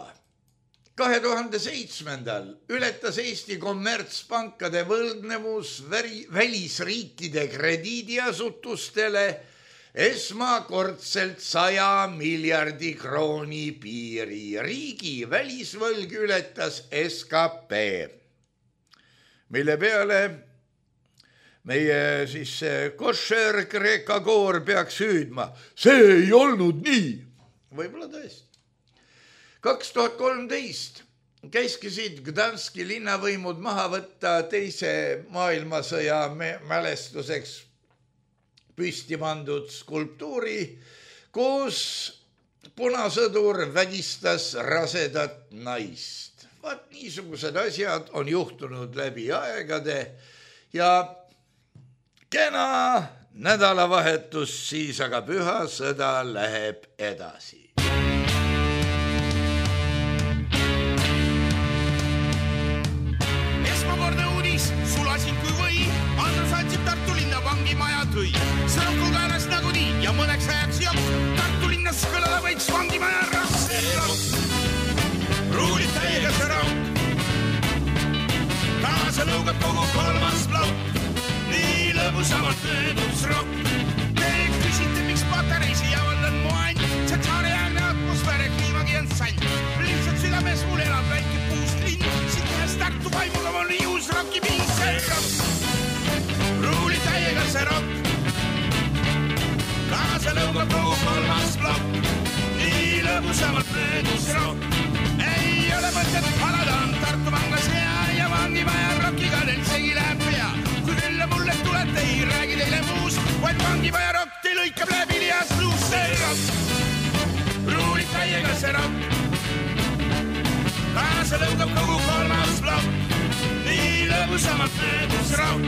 2007. ületas Eesti kommertspankade võlgnevus välisriikide krediidiasutustele esmakordselt 100 miljardi krooni piiri. Riigi välisvõlg ületas SKP, mille peale meie siis košer Kreeka koor peaks hüüdma. See ei olnud nii. Võib-olla tõesti. 2013 käskisid Gdanski linnavõimud maha võtta teise maailmasõja mälestuseks püsti pandud skulptuuri, kus punasõdur vägistas rasedat naist. Vaat niisugused asjad on juhtunud läbi aegade ja kena nädalavahetus siis, aga pühasõda läheb edasi. Sulasin kui või, Andrus Ansip Tartu linna vangimaja tõi. Sõrku käelas nagu nii ja mõneks ajaks jops. Tartu linnas kõlada võiks vangimaja rass. Ruulid täiega see rauk. Kaasa lõugab kogu 3. plauk. Nii lõbusamalt möödus rokk. Te küsite, miks patareisi javal on mu ant. See tsaariaegne atmosfääre kliimagi on sant. Lihtsalt südames mul elab väike puust linn. Siit ühes Tartu vaimuga on uus rocki piin. Ruuli täiega see rokk. Kaasa lõugab kogu 3. plokk. Nii lõbusamalt möödus rokk. Ei ole mõtet halada, on Tartu vanglas hea ja vangimaja rockiga teil segi läheb pea. Kui külla mulle tulete, ei räägi teile muus, vaid vangimaja rock te lõikab läbi lias luus see rokk. Ruuli täiega see rokk. Kaasa lõugab kogu 3. plokk. Nii lõbusamalt möödus rokk.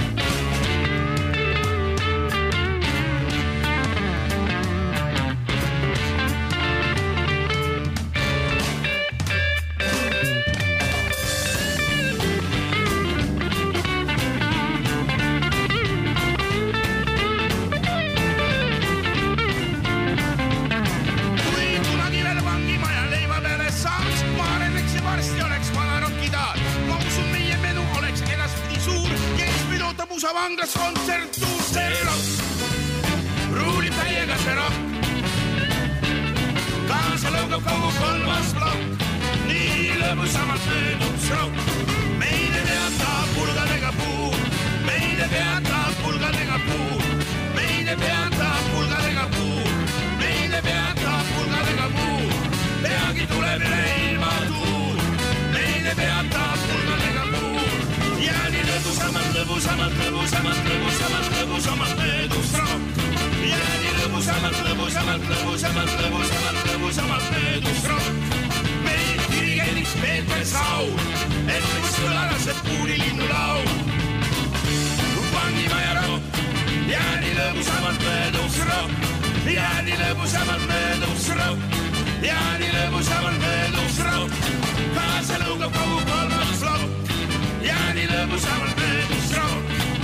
Vanglas kontsertuur see rokk. Ruuli täiega see rokk. kaasa lõugab kogu kolmas plokk. Nii lõbusamalt möödub srokk. Meile peatab pulgadega puu, meile peatab pulgadega puu, meile peatab pulgadega puu, meile peatab pulgadega puu. Peagi tuleb üle ilma tuul, meile peatab pulgadega puu. Ja nii lõbusamalt, lõbusamalt, lõbusamalt, lõbusamalt, lõbusamalt möödub srokk. Ja nii lõbusamalt, lõbusamalt, lõbusamalt, lõbusamalt, lõbusamalt möödub srokk. Meil dirigendiks Peeter Saul, et võiks kõlara see puurilinnu laul. Vangimaja rohk, ja nii lõbusamalt möödub srokk. Ja nii lõbusamalt möödub srokk. Ja nii lõbusamalt möödub srokk. Kaasa lõugab kogu kolmas plokk. Ja nii lõbusamalt möödub srokk.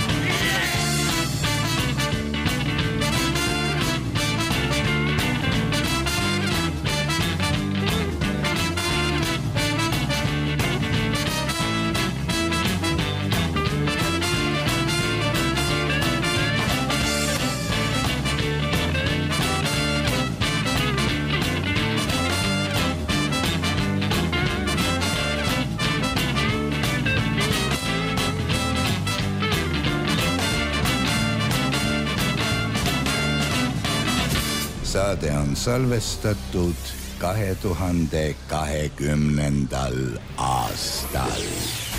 Saade on salvestatud 2020. aastal.